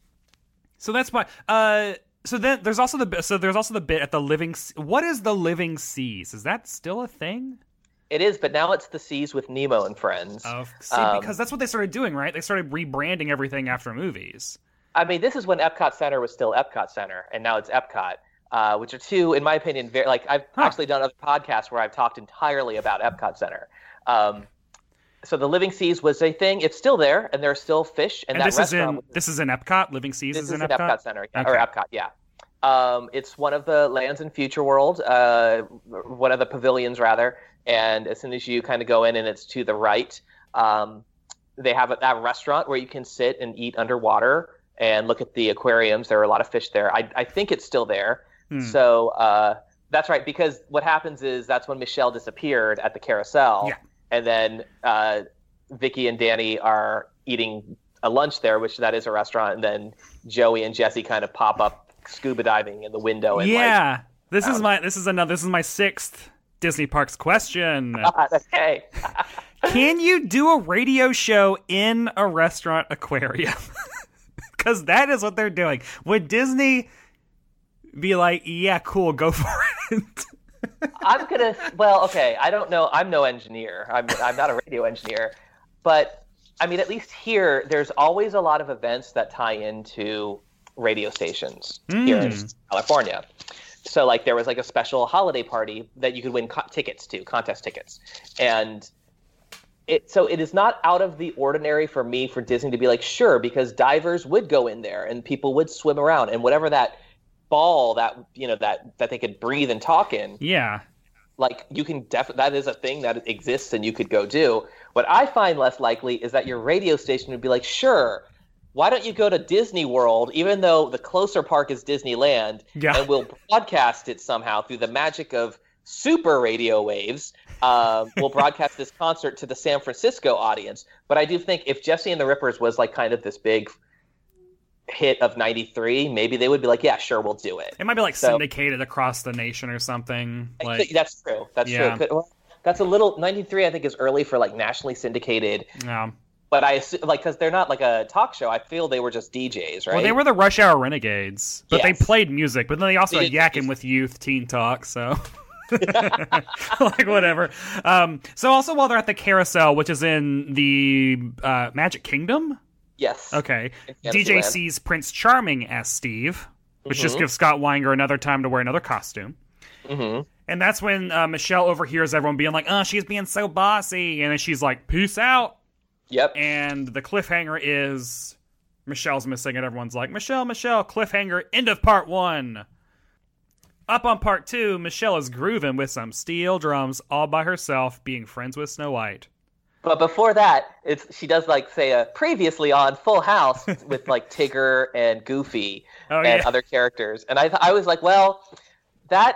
So that's why. Uh, so then there's also the so there's also the bit at the living. What is the Living Seas? Is that still a thing? It is, but now it's the Seas with Nemo and Friends. Oh, see, um, because that's what they started doing, right? They started rebranding everything after movies. I mean, this is when Epcot Center was still Epcot Center, and now it's Epcot, uh, which are two, in my opinion, very like I've huh. actually done other podcasts where I've talked entirely about Epcot Center. Um, so the Living Seas was a thing; it's still there, and there are still fish. And, and that this restaurant is in was, this is in Epcot. Living Seas this is, is in in Epcot? Epcot Center, yeah, okay. or Epcot, yeah. Um, it's one of the lands in Future World, uh, one of the pavilions rather. And as soon as you kind of go in, and it's to the right, um, they have a, that restaurant where you can sit and eat underwater and look at the aquariums. There are a lot of fish there. I, I think it's still there. Hmm. So uh, that's right, because what happens is that's when Michelle disappeared at the carousel. Yeah. And then uh, Vicky and Danny are eating a lunch there, which that is a restaurant. And then Joey and Jesse kind of pop up scuba diving in the window. And yeah. Like, this um, is my this is another this is my sixth Disney Parks question. Okay. Can you do a radio show in a restaurant aquarium? Because that is what they're doing. Would Disney be like, yeah, cool, go for it? I'm gonna. Well, okay. I don't know. I'm no engineer. I'm I'm not a radio engineer, but I mean, at least here, there's always a lot of events that tie into radio stations mm. here in California. So, like, there was like a special holiday party that you could win co- tickets to, contest tickets, and it. So it is not out of the ordinary for me for Disney to be like, sure, because divers would go in there and people would swim around and whatever that ball that you know that that they could breathe and talk in. Yeah. Like, you can definitely, that is a thing that exists and you could go do. What I find less likely is that your radio station would be like, sure, why don't you go to Disney World, even though the closer park is Disneyland, yeah. and we'll broadcast it somehow through the magic of super radio waves. Um, we'll broadcast this concert to the San Francisco audience. But I do think if Jessie and the Rippers was like kind of this big hit of ninety-three, maybe they would be like, yeah, sure, we'll do it. It might be like so, syndicated across the nation or something. Like, that's true. That's yeah. true. Well, that's a little ninety-three. I think is early for like nationally syndicated. Yeah. But I assume, like, because they're not like a talk show. I feel they were just D Js, right? Well, they were the Rush Hour Renegades, but yes. they played music. But then they also they had yakking with youth, teen talk. So. Like whatever. Um, so also while they're at the carousel, which is in the uh, Magic Kingdom. Yes. Okay. D J sees Prince Charming as Steve, which mm-hmm. just gives Scott Weinger another time to wear another costume. Mm-hmm. And that's when uh, Michelle overhears everyone being like, "Oh, she's being so bossy," and then she's like, "Peace out." Yep. And the cliffhanger is Michelle's missing, and everyone's like, "Michelle, Michelle, cliffhanger, end of part one." Up on part two, Michelle is grooving with some steel drums all by herself, being friends with Snow White. But before that, it's she does like say a previously on Full House with like Tigger and Goofy oh, and yeah. other characters, and I th- I was like, well, that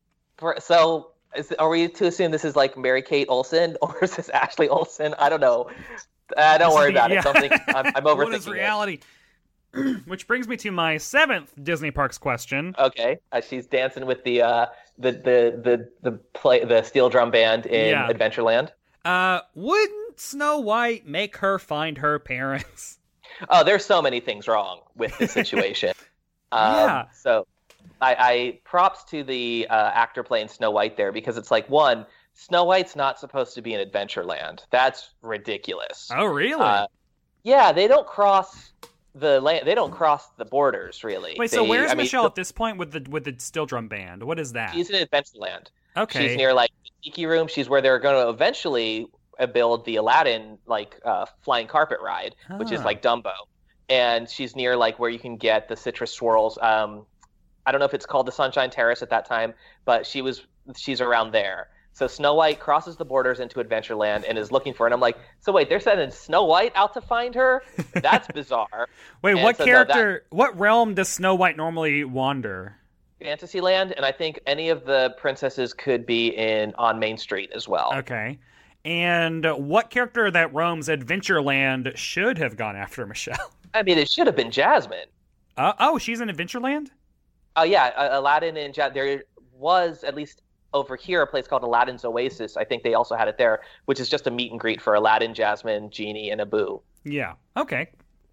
so is, are we to assume this is like Mary Kate Olsen or is this Ashley Olsen? I don't know. Uh, don't worry about yeah. it. Something I'm, I'm overthinking. What is reality? Which brings me to my seventh Disney Parks question. Okay, uh, she's dancing with the uh, the the the the play the steel drum band in yeah. Adventureland. Uh, wouldn't shouldn't Snow White make her find her parents? Oh, there's so many things wrong with this situation. um, yeah. So I, I props to the uh, actor playing Snow White there, because it's like, one, Snow White's not supposed to be in Adventureland. That's ridiculous. Oh, really? Uh, yeah, they don't cross the land. They don't cross the borders, really. Wait, they, so where's I mean, Michelle the, at this point with the with the steel drum band? What is that? She's in Adventureland. Okay. She's near like the Tiki Room. She's where they're going to eventually build the Aladdin like uh, flying carpet ride, ah. which is like Dumbo. And she's near like where you can get the citrus swirls. Um, I don't know if it's called the Sunshine Terrace at that time, but she was she's around there. So Snow White crosses the borders into Adventureland and is looking for her. And I'm like, so wait, they're sending Snow White out to find her? That's bizarre. Wait, and what so, character, no, that, what realm does Snow White normally wander? Fantasyland, and I think any of the princesses could be in on Main Street as well. Okay. And what character that roams Adventureland should have gone after Michelle? I mean, it should have been Jasmine. Uh, oh, she's in Adventureland? Oh, uh, yeah, uh, Aladdin and Jasmine. There was, at least over here, a place called Aladdin's Oasis. I think they also had it there, which is just a meet and greet for Aladdin, Jasmine, Genie, and Abu. Yeah, okay.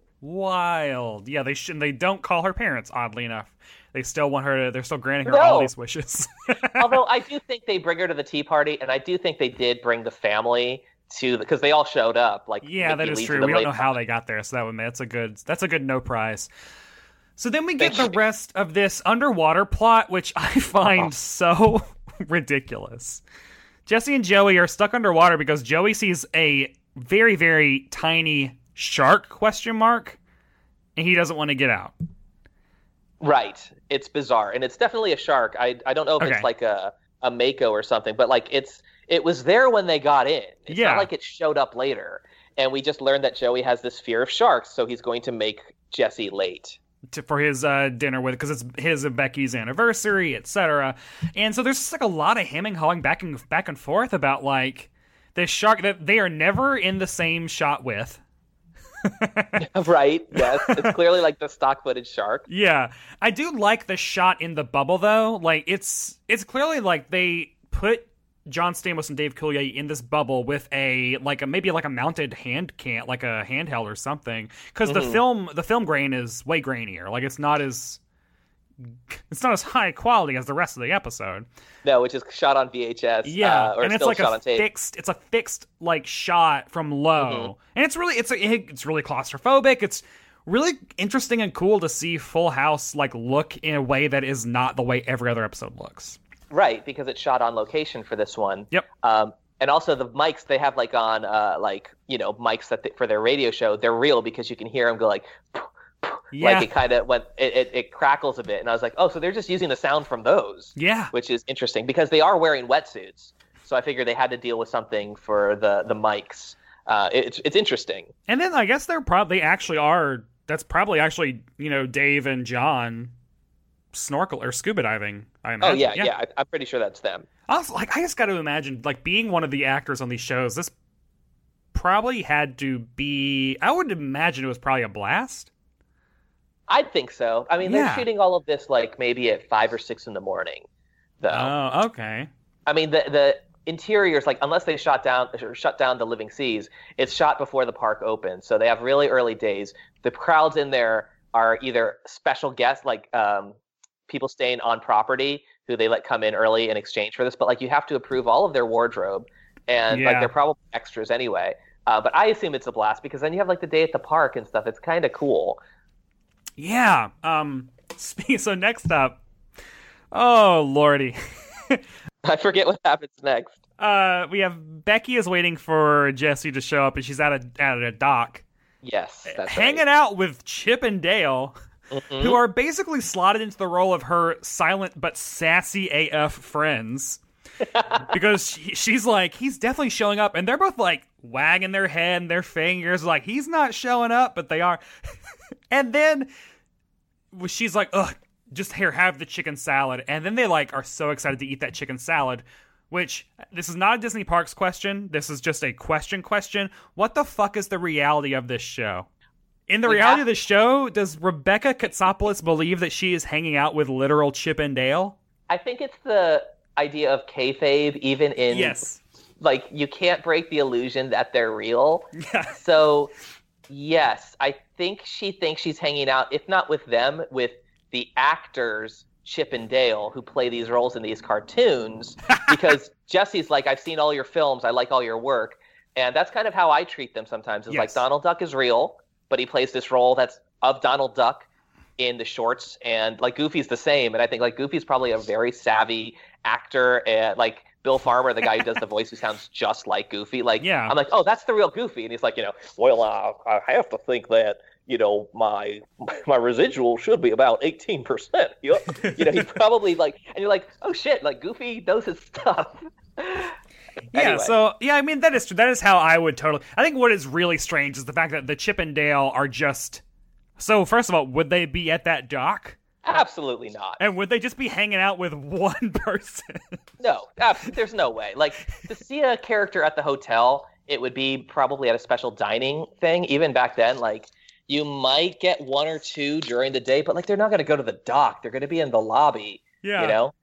Wild. Yeah, they should. They don't call her parents, oddly enough. They still want her to, they're still granting her no. all these wishes. Although I do think they bring her to the tea party, and I do think they did bring the family to, because they all showed up. Like, yeah, that is true. We don't know how they got there, so that would that's a good that's a good no prize. So then we get the rest of this underwater plot, which I find oh. so ridiculous. Jesse and Joey are stuck underwater because Joey sees a very, very tiny shark, question mark, and he doesn't want to get out. Right. It's bizarre. And it's definitely a shark. I I don't know if okay. it's like a, a mako or something, but like it's it was there when they got in. It's yeah. not like it showed up later. And we just learned that Joey has this fear of sharks, so he's going to make Jesse late. To, for his uh, dinner with, because it's his and Becky's anniversary, et cetera. And so there's just like a lot of hemming, hawing back and back and forth about like this shark that they are never in the same shot with. Right, yes. It's clearly like the stock footage shark. Yeah. I do like the shot in the bubble though. Like it's it's clearly like they put John Stamos and Dave Coulier in this bubble with a like a maybe like a mounted hand can like a handheld or something, because mm-hmm. the film the film grain is way grainier. Like it's not as it's not as high quality as the rest of the episode. No, which is shot on V H S. Yeah, uh, or and it's still like shot a on tape. fixed. It's a fixed like shot from low, mm-hmm. and it's really it's a, it's really claustrophobic. It's really interesting and cool to see Full House like look in a way that is not the way every other episode looks. Right, because it's shot on location for this one. Yep. Um, and also the mics they have like on uh, like you know mics that they, for their radio show, they're real because you can hear them go like. Yeah. Like it kind of went, it, it, it crackles a bit, and I was like, oh, so they're just using the sound from those. Yeah, which is interesting because they are wearing wetsuits, so I figured they had to deal with something for the the mics. Uh, it, it's it's interesting. And then I guess they're probably actually are. That's probably actually you know Dave and John snorkel or scuba diving. I imagine. Oh yeah, yeah. yeah. I, I'm pretty sure that's them. Also, like I just got to imagine, like being one of the actors on these shows, this probably had to be. I would imagine it was probably a blast. I'd think so. I mean, yeah. they're shooting all of this like maybe at five or six in the morning, though. Oh, okay. I mean, the the interiors, like unless they shot down shut down the Living Seas, it's shot before the park opens, so they have really early days. The crowds in there are either special guests, like um, people staying on property who they let come in early in exchange for this, but like you have to approve all of their wardrobe, and yeah. like they're probably extras anyway. Uh, but I assume it's a blast because then you have like the day at the park and stuff. It's kind of cool. Yeah. Um. So next up, oh lordy, I forget what happens next. Uh, we have Becky is waiting for Jesse to show up, and she's at a at a dock. Yes, that's hanging right. out with Chip and Dale, mm-hmm. who are basically slotted into the role of her silent but sassy A F friends. Because she, she's like, he's definitely showing up, and they're both like wagging their head and their fingers, like he's not showing up, but they are. And then she's like, ugh, just here, have the chicken salad. And then they like are so excited to eat that chicken salad, which this is not a Disney Parks question. This is just a question question. What the fuck is the reality of this show? In the we reality have- of the show, does Rebecca Katsopoulos believe that she is hanging out with literal Chip and Dale? I think it's the idea of kayfabe, even in yes. like you can't break the illusion that they're real. Yeah. So yes, I think she thinks she's hanging out, if not with them, with the actors Chip and Dale who play these roles in these cartoons, because Jesse's like, I've seen all your films, I like all your work. And that's kind of how I treat them sometimes. It's Yes. like Donald Duck is real, but he plays this role that's of Donald Duck in the shorts, and like Goofy's the same. And I think like Goofy's probably a very savvy actor, and like Bill Farmer, the guy who does the voice who sounds just like Goofy. Like, Yeah. I'm like, oh, that's the real Goofy. And he's like, you know, well, uh, I have to think that, you know, my my residual should be about eighteen percent. You know, you know, he probably like, and you're like, oh shit, like Goofy knows his stuff. Yeah, Anyway. so, yeah, I mean, that is true. That is how I would totally... I think what is really strange is the fact that the Chip and Dale are just... So, first of all, would they be at that dock? Absolutely not. And would they just be hanging out with one person? No, ab- there's no way. Like, to see a character at the hotel, it would be probably at a special dining thing. Even back then, like, you might get one or two during the day, but, like, they're not going to go to the dock. They're going to be in the lobby, Yeah. you know?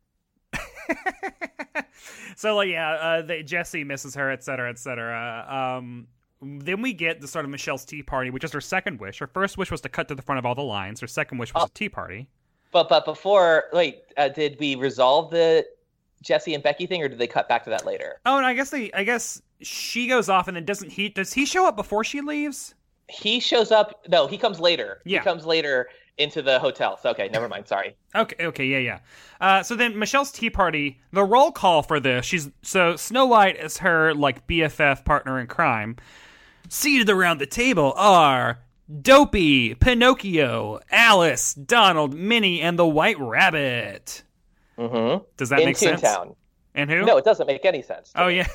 So, like, yeah, uh, they, Jesse misses her, et cetera, et cetera. Um, then we get the start of Michelle's tea party, which is her second wish. Her first wish was to cut to the front of all the lines. Her second wish was Oh. a tea party. But but before, wait, uh, did we resolve the Jesse and Becky thing, or did they cut back to that later? Oh, and I guess they, I guess she goes off, and then doesn't he? Does he show up before she leaves? He shows up. No, he comes later. Yeah. He comes later into the hotel. So, okay, never mind. Sorry. Okay, okay, yeah, yeah. Uh, so then Michelle's tea party, the roll call for this, she's, so Snow White is her, like, B F F partner in crime. Seated around the table are Dopey, Pinocchio, Alice, Donald, Minnie, and the White Rabbit. Mm-hmm. Does that in make sense? Toontown. And who? No, it doesn't make any sense. to Oh, me. yeah.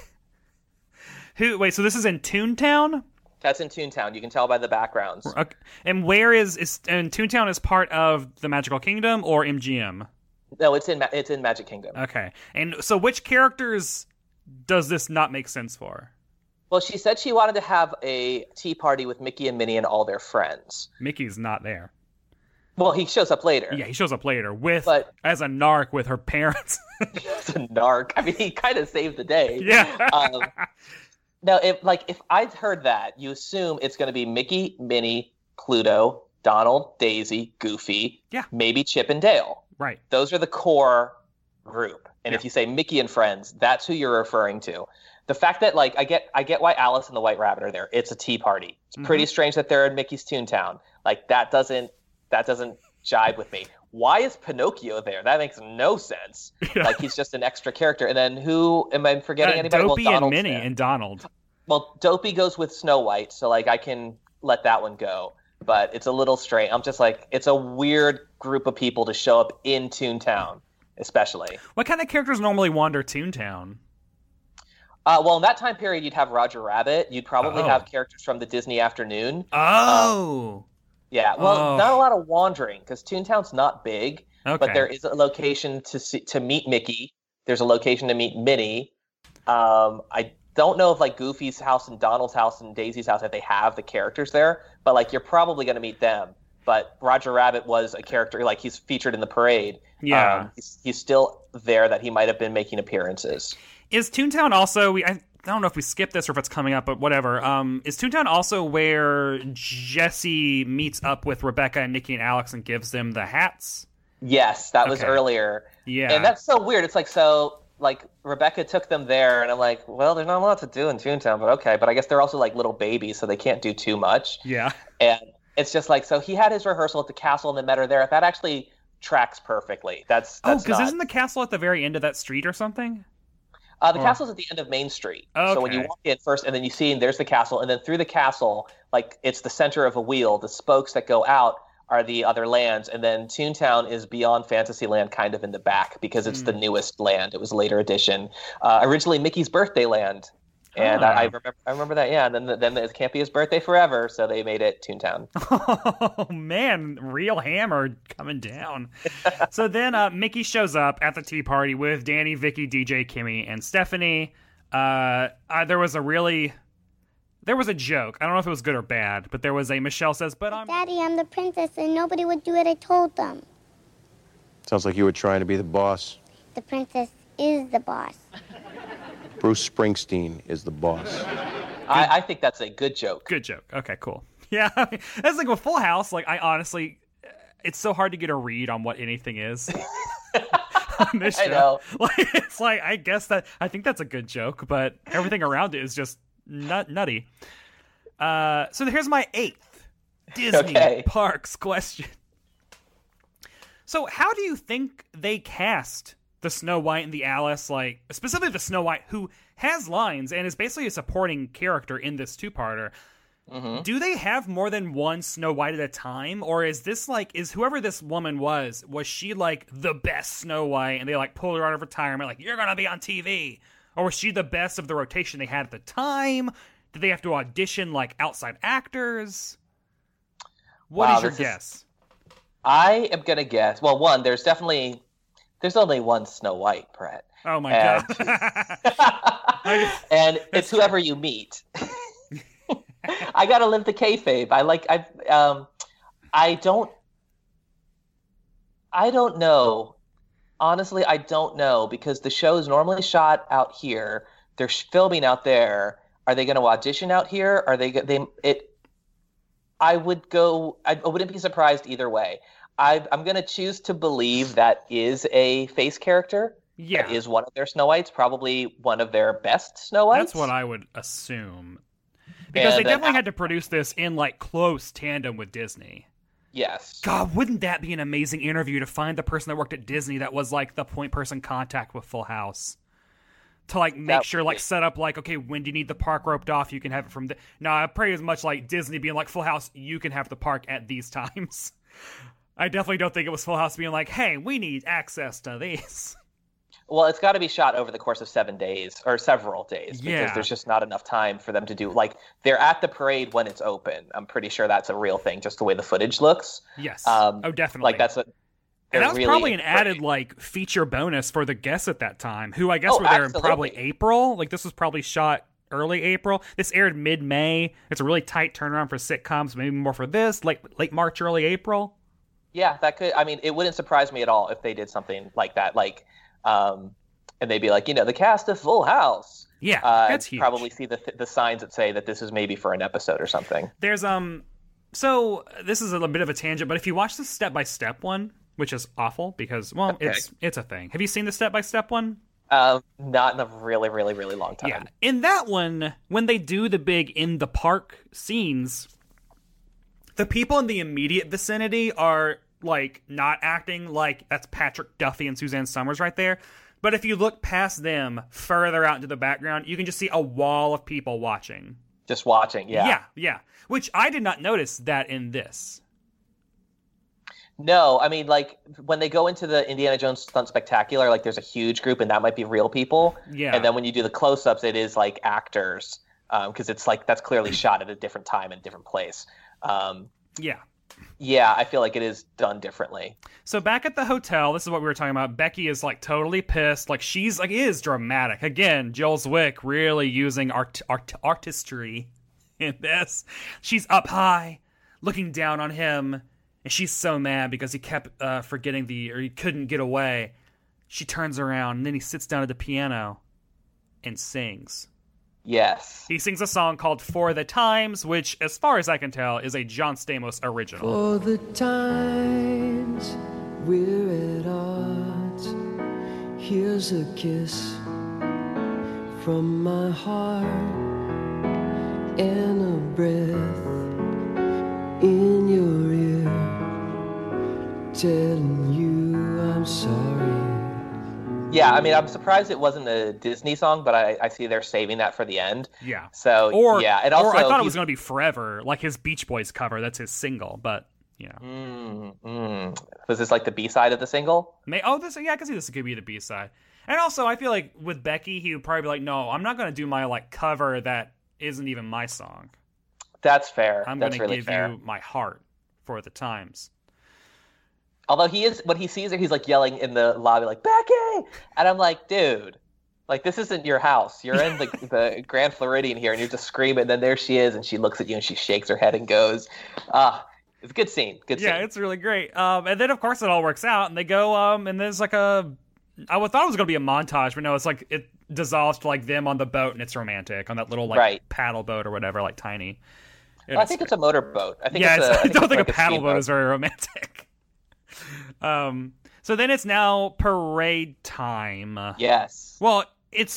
Who, wait, so this is in Toontown? That's in Toontown. You can tell by the backgrounds. Okay. And where is, is, and Toontown is part of the Magical Kingdom or M G M? No, it's in Ma- it's in Magic Kingdom. Okay. And so which characters does this not make sense for? Well, she said she wanted to have a tea party with Mickey and Minnie and all their friends. Mickey's not there. Well, he shows up later. Yeah, he shows up later with But- as a narc with her parents. It's a narc. I mean, he kind of saved the day. Yeah. um, no, if like if I'd heard that, you assume it's going to be Mickey, Minnie, Pluto, Donald, Daisy, Goofy, Yeah. maybe Chip and Dale. Right. Those are the core group. And Yeah. if you say Mickey and friends, that's who you're referring to. The fact that like I get I get why Alice and the White Rabbit are there. It's a tea party. It's pretty strange that they're in Mickey's Toontown. Like that doesn't that doesn't jibe with me. Why is Pinocchio there? That makes no sense. Yeah. Like he's just an extra character. And then who am I forgetting Uh, anybody? Dopey well, and Donald's Minnie there. and Donald. Well, Dopey goes with Snow White, so like I can let that one go. But it's a little strange. I'm just like it's a weird group of people to show up in Toontown, especially. What kind of characters normally wander Toontown? Uh, well, in that time period, you'd have Roger Rabbit. You'd probably Oh. have characters from the Disney Afternoon. Oh. Yeah, well, Oh. not a lot of wandering because Toontown's not big, Okay. but there is a location to see, to meet Mickey. There's a location to meet Minnie. Um, I don't know if like Goofy's house and Donald's house and Daisy's house if they have the characters there, but like you're probably going to meet them. But Roger Rabbit was a character like he's featured in the parade. Yeah. um, he's, he's still there that he might have been making appearances. Is Toontown also we I, I don't know if we skipped this or if it's coming up, but whatever. Um, is Toontown also where Jesse meets up with Rebecca and Nikki and Alex and gives them the hats? Yes, that was Okay. earlier. Yeah. And that's so weird. It's like, so, like, Rebecca took them there, and I'm like, well, there's not a lot to do in Toontown, but okay. But I guess they're also, like, little babies, so they can't do too much. Yeah. And it's just like, so he had his rehearsal at the castle and then met her there. That actually tracks perfectly. That's, Oh, that's because not... isn't the castle at the very end of that street or something? Uh, the or- castle's at the end of Main Street. So when you Okay. walk in first, and then you see, and there's the castle, and then through the castle, like, it's the center of a wheel. The spokes that go out are the other lands, and then Toontown is beyond Fantasyland, kind of in the back because it's Hmm. the newest land. It was a later edition. Uh, originally Mickey's birthday land, and Ah. I, I remember I remember that. Yeah, and then then it can't be his birthday forever, so they made it Toontown. Oh man, real hammer coming down. So then uh, Mickey shows up at the tea party with Danny, Vicky, D J, Kimmy, and Stephanie. Uh, uh, there was a really, there was a joke. I don't know if it was good or bad, but there was a Michelle says, "But I'm." Daddy, I'm the princess, and nobody would do what I told them. Sounds like you were trying to be the boss. The princess is the boss. Bruce Springsteen is the boss. I, I think that's a good joke. Good joke. Okay, cool. Yeah, I mean, that's like with Full House. Like, I honestly, it's so hard to get a read on what anything is. On this show. I know. Like, it's like, I guess that, I think that's a good joke, but everything around it is just nut nutty. Uh, so here's my eighth Disney Okay. parks question. So how do you think they cast the Snow White and the Alice, like, specifically the Snow White, who has lines and is basically a supporting character in this two-parter? Mm-hmm. Do they have more than one Snow White at a time? Or is this, like, is whoever this woman was, was she, like, the best Snow White, and they, like, pulled her out of retirement, like, you're gonna be on T V? Or was she the best of the rotation they had at the time? Did they have to audition, like, outside actors? What Wow, is your this is- guess? I am going to guess. Well, one, there's definitely, there's only one Snow White, Brett. Oh, my And- God. and it's whoever you meet. I gotta live the kayfabe. I like. I um. I don't. I don't know. Honestly, I don't know because the show is normally shot out here. They're sh- filming out there. Are they going to audition out here? Are they? They it. I would go. I wouldn't be surprised either way. I, I'm going to choose to believe that is a face character. Yeah. That is one of their Snow Whites. Probably one of their best Snow Whites. That's what I would assume. Because And they then definitely I- had to produce this in, like, close tandem with Disney. Yes. God, wouldn't that be an amazing interview to find the person that worked at Disney that was, like, the point person contact with Full House? To, like, make That sure, would like, be- set up, like, okay, when do you need the park roped off? You can have it from the... No, I pretty as much like Disney being like, Full House, you can have the park at these times. I definitely don't think it was Full House being like, hey, we need access to these. Well, it's got to be shot over the course of seven days or several days because Yeah. there's just not enough time for them to do. Like, they're at the parade when it's open. I'm pretty sure that's a real thing, just the way the footage looks. Yes. Um, oh, definitely. Like, that's what. And that was really probably an great. added, like, feature bonus for the guests at that time, who I guess Oh, were there in absolutely. probably April. Like, this was probably shot early April. This aired mid-May. It's a really tight turnaround for sitcoms, maybe more for this, like late March, early April. Yeah, that could. I mean, it wouldn't surprise me at all if they did something like that. Like, um, and they'd be like, you know, the cast of Full House. Yeah, uh, that's huge. Probably see the the signs that say that this is maybe for an episode or something. There's, um, so this is a little bit of a tangent, but if you watch the step-by-step one, which is awful because, well, Okay. it's it's a thing. Have you seen the step-by-step one? Um, not in a really, really, really long time. Yeah. In that one, when they do the big in the park scenes, the people in the immediate vicinity are, like, not acting like that's Patrick Duffy and Suzanne Summers right there. But if you look past them further out into the background, you can just see a wall of people watching. Just watching, yeah. Yeah, yeah. Which I did not notice that in this. No, I mean, like, when they go into the Indiana Jones Stunt Spectacular, like, there's a huge group, and that might be real people. Yeah. And then when you do the close-ups, it is, like, actors, because it's, like, that's clearly shot at a different time and different place. Um, Yeah. yeah, I feel like it is done differently. So back at the hotel, this is what we were talking about. Becky is, like, totally pissed. Like, she's, like, is dramatic. Again, Joel Zwick really using art, art artistry in this. She's up high, looking down on him, and she's so mad because he kept uh, forgetting the, or he couldn't get away. She turns around, and then he sits down at the piano and sings. Yes. He sings a song called For the Times, which, as far as I can tell, is a John Stamos original. For the times we're at odds, here's a kiss from my heart and a breath in your ear, telling you I'm sorry. Yeah, I mean, I'm surprised it wasn't a Disney song, but I, I see they're saving that for the end. Yeah. So, Or, yeah. And also, or I thought it he's- was going to be Forever, like his Beach Boys cover. That's his single, but, you know. Mm, mm. Was this like the B-side of the single? May, oh, this yeah, I can see this could be the B-side. And also, I feel like with Becky, he would probably be like, no, I'm not going to do my, like, cover that isn't even my song. That's fair. I'm That's going to really give fair. you my heart for the times. Although he is, when he sees her, he's like yelling in the lobby, like, Becky! And I'm like, dude, like, this isn't your house. You're in the, the Grand Floridian here, and you're just screaming, and then there she is, and she looks at you, and she shakes her head and goes, ah, it's a good scene. Good Yeah, scene. it's really great. Um, and then, of course, it all works out, and they go, um, and there's like a I thought it was going to be a montage, but no, it's like it dissolves to like them on the boat and it's romantic on that little like right. paddle boat or whatever, like tiny. Well, I think it's a motorboat. I think yeah, it's it's, a, I, I think don't it's think like a paddle boat steamboat. is very romantic. um, so then it's now parade time. Yes. Well, it's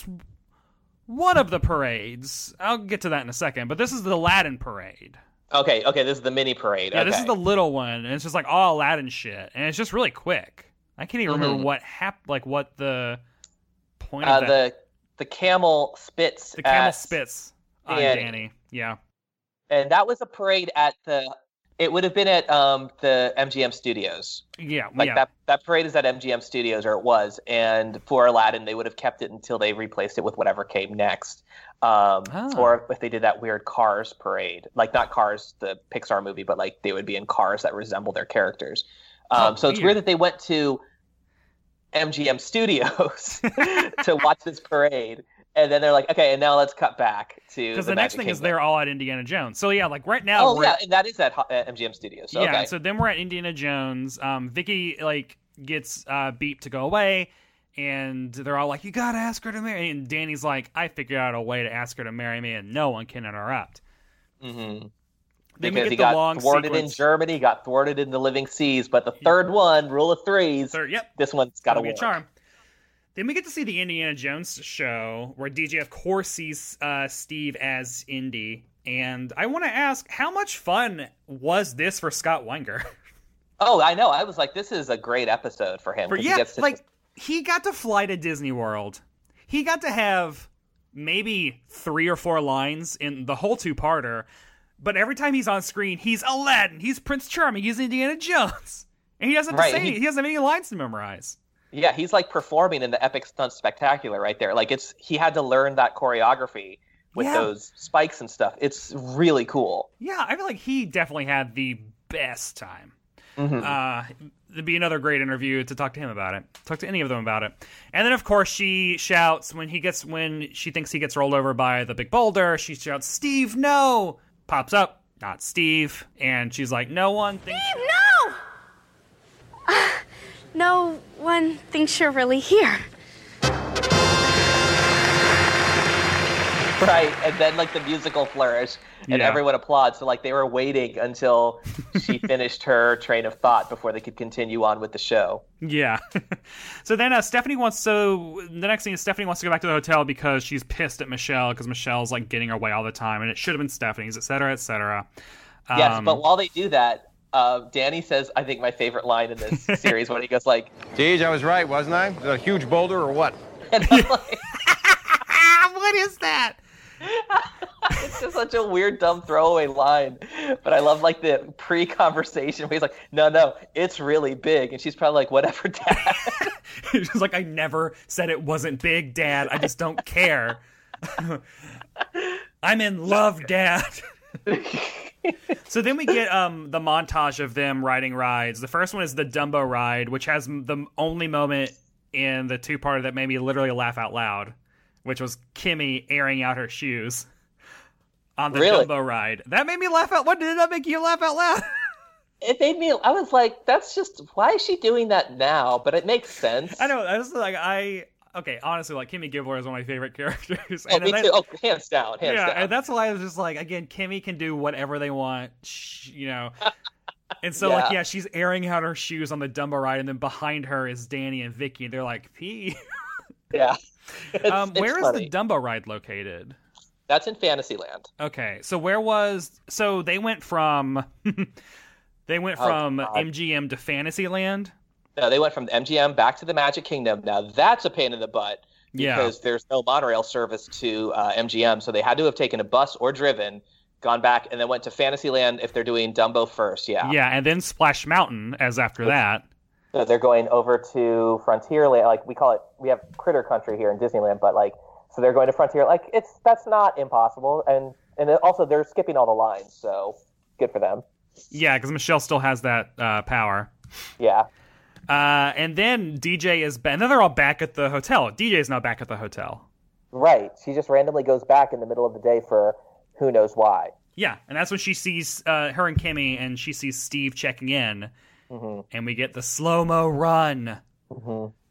one of the parades. I'll get to that in a second, but this is the Aladdin parade. Okay, okay, this is the mini parade. Yeah, okay. this is the little one, and it's just like all Aladdin shit, and it's just really quick. I can't even mm-hmm. remember what hap- like what the point uh, of that. The the camel spits. The camel at spits on Danny. Danny. Yeah, and that was a parade at the. It would have been at um the M G M Studios. Yeah, like yeah. that. That parade is at M G M Studios, or it was. And for Aladdin, they would have kept it until they replaced it with whatever came next. Um, oh. Or if they did that weird Cars parade, like not Cars, the Pixar movie, but like they would be in cars that resemble their characters. Um, oh, so it's weird. weird that they went to M G M Studios to watch this parade, and then they're like, okay, and now let's cut back to because the, the next Magic thing is Kingdom. they're all at Indiana Jones. So yeah, like right now. Oh we're yeah, at, and that is at, at M G M Studios. So, yeah, okay. so then we're at Indiana Jones. Um, Vicky like gets uh, beeped to go away. And they're all like, you gotta ask her to marry. And Danny's like, I figured out a way to ask her to marry me, and no one can interrupt. Mm-hmm. Then because we get he the got long thwarted sequence. in Germany, got thwarted in the living seas, but the third one, rule of threes, Third, yep. this one's got to be a work. charm. Then we get to see the Indiana Jones show, where D J, of course, sees uh, Steve as Indy. And I want to ask, how much fun was this for Scott Weinger? Oh, I know. I was like, this is a great episode for him. For, 'cause yeah, he gets to like... just- He got to fly to Disney World. He got to have maybe three or four lines in the whole two-parter, but every time he's on screen, he's Aladdin, he's Prince Charming, he's Indiana Jones. And he doesn't have Right, to say, he- he doesn't have any lines to memorize. Yeah, he's like performing in the Epic Stunt Spectacular right there. Like it's he had to learn that choreography with Yeah. those spikes and stuff. It's really cool. Yeah, I feel like he definitely had the best time. Mm-hmm. Uh, it'd be another great interview to talk to him about it. Talk to any of them about it. And then, of course, she shouts when he gets when she thinks he gets rolled over by the big boulder. She shouts, "Steve, no!" Pops up, not Steve, and she's like, "No one thinks." Steve, no! Uh, no one thinks you're really here. Right, and then like the musical flourish, and Yeah. everyone applauds. So like they were waiting until she finished her train of thought before they could continue on with the show. Yeah. So then uh, Stephanie wants so the next thing is Stephanie wants to go back to the hotel because she's pissed at Michelle because Michelle's like getting her way all the time, and it should have been Stephanie's, et cetera, et cetera. Um, Yes, but while they do that, uh, Danny says, I think my favorite line in this series when he goes like, Deej, I was right, wasn't I? Was it a huge boulder or what? and I'm like, what is that? it's just such a weird, dumb throwaway line. But I love like the pre-conversation where he's like, no, no, it's really big. And she's probably like, whatever, Dad. She's like, I never said it wasn't big, Dad. I just don't care. I'm in love, Dad. So then we get um, the montage of them riding rides. The first one is the Dumbo ride, which has the only moment in the two-parter that made me literally laugh out loud, which was Kimmy airing out her shoes on the Really? Dumbo ride. That made me laugh out. What did that make you laugh out loud? It made me, I was like, that's just, why is she doing that now? But it makes sense. I know. I was like, I okay. Honestly, like Kimmy Gibbler is one of my favorite characters. Oh, and me then too. I- Oh, hands down, hands yeah, down. and that's why I was just like, again, Kimmy can do whatever they want, sh- you know. And so, Yeah. like, yeah, she's airing out her shoes on the Dumbo ride, and then behind her is Danny and Vicky, and they're like, "Pee." Yeah. It's, um, it's where is funny. the Dumbo ride located? That's in Fantasyland. Okay, so where was? So they went from, they went Oh, from God. M G M to Fantasyland. No, they went from the M G M back to the Magic Kingdom. Now that's a pain in the butt Yeah. because there's no monorail service to uh, M G M, so they had to have taken a bus or driven, gone back, and then went to Fantasyland if they're doing Dumbo first. Yeah. Yeah, and then Splash Mountain as after that. So they're going over to Frontierland, like we call it. We have Critter Country here in Disneyland, but like, so they're going to Frontier. Like, it's that's not impossible, and and also they're skipping all the lines, so good for them. Yeah, because Michelle still has that uh, power. Yeah. Uh, and then D J is back. And then they're all back at the hotel. D J is now back at the hotel. Right. She just randomly goes back in the middle of the day for who knows why. Yeah, and that's when she sees uh, her and Kimmy, and she sees Steve checking in, Mm-hmm. and we get the slow-mo run. Mm-hmm.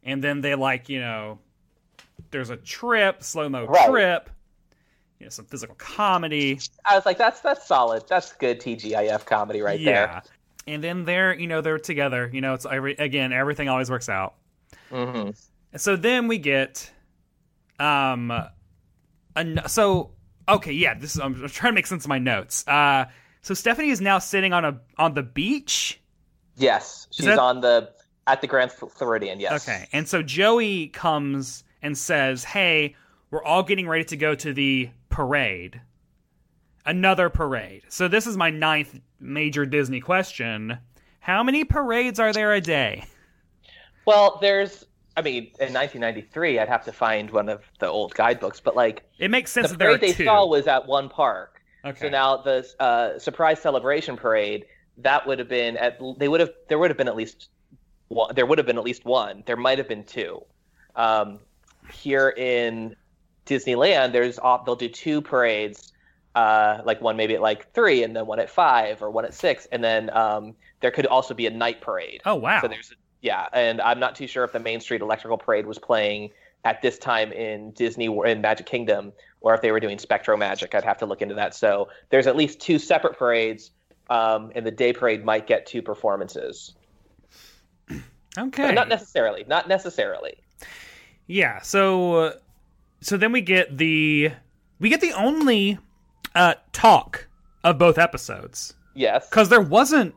And then they like, you know, there's a trip, slow-mo Right. trip, you know, some physical comedy. I was like, that's that's solid. That's good T G I F comedy right yeah. there. And then they're, you know, they're together. You know, it's every, again, everything always works out. Mm-hmm. So then we get, um, an, so okay, yeah. This is, I'm trying to make sense of my notes. Uh, so Stephanie is now sitting on a on the beach. Yes, she's that... on the at the Grand Floridian. Yes. Okay, and so Joey comes and says, "Hey, we're all getting ready to go to the parade, another parade." So this is my ninth major Disney question: how many parades are there a day? Well, there's. I mean, in nineteen ninety-three, I'd have to find one of the old guidebooks, but like it makes sense. The that there are parade they two. saw was at one park. Okay. So now the uh, surprise celebration parade that would have been at they would have there would have been at least one, there would have been at least one. There might have been two. Um, here in Disneyland, there's they'll do two parades, uh, like one maybe at like three, and then one at five, or one at six, and then um, there could also be a night parade. Oh wow! So there's yeah, and I'm not too sure if the Main Street Electrical Parade was playing at this time in Disney in Magic Kingdom, or if they were doing Spectro Magic. I'd have to look into that. So there's at least two separate parades, um, and the day parade might get two performances. Okay. But not necessarily. Not necessarily. Yeah. So, uh, so then we get the we get the only uh, talk of both episodes. Yes. Because there wasn't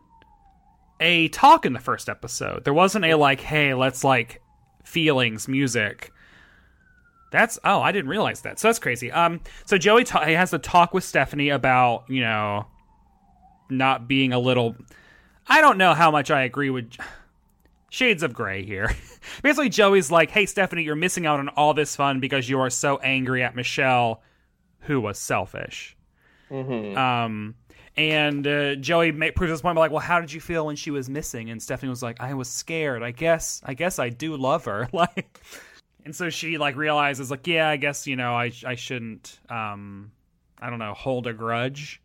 a talk in the first episode. There wasn't a like, hey, let's like feelings music. That's oh, I didn't realize that. So that's crazy. Um, so Joey ta- he has to talk with Stephanie about, you know, not being a little. I don't know how much I agree with. Shades of gray here. Basically, Joey's like, hey, Stephanie, you're missing out on all this fun because you are so angry at Michelle, who was selfish. Mm-hmm. Um, and uh, Joey ma- proves this point by like, well, how did you feel when she was missing? And Stephanie was like, I was scared. I guess, I guess I do love her. Like, and so she like realizes like, yeah, I guess, you know, I I shouldn't, um, I don't know, hold a grudge.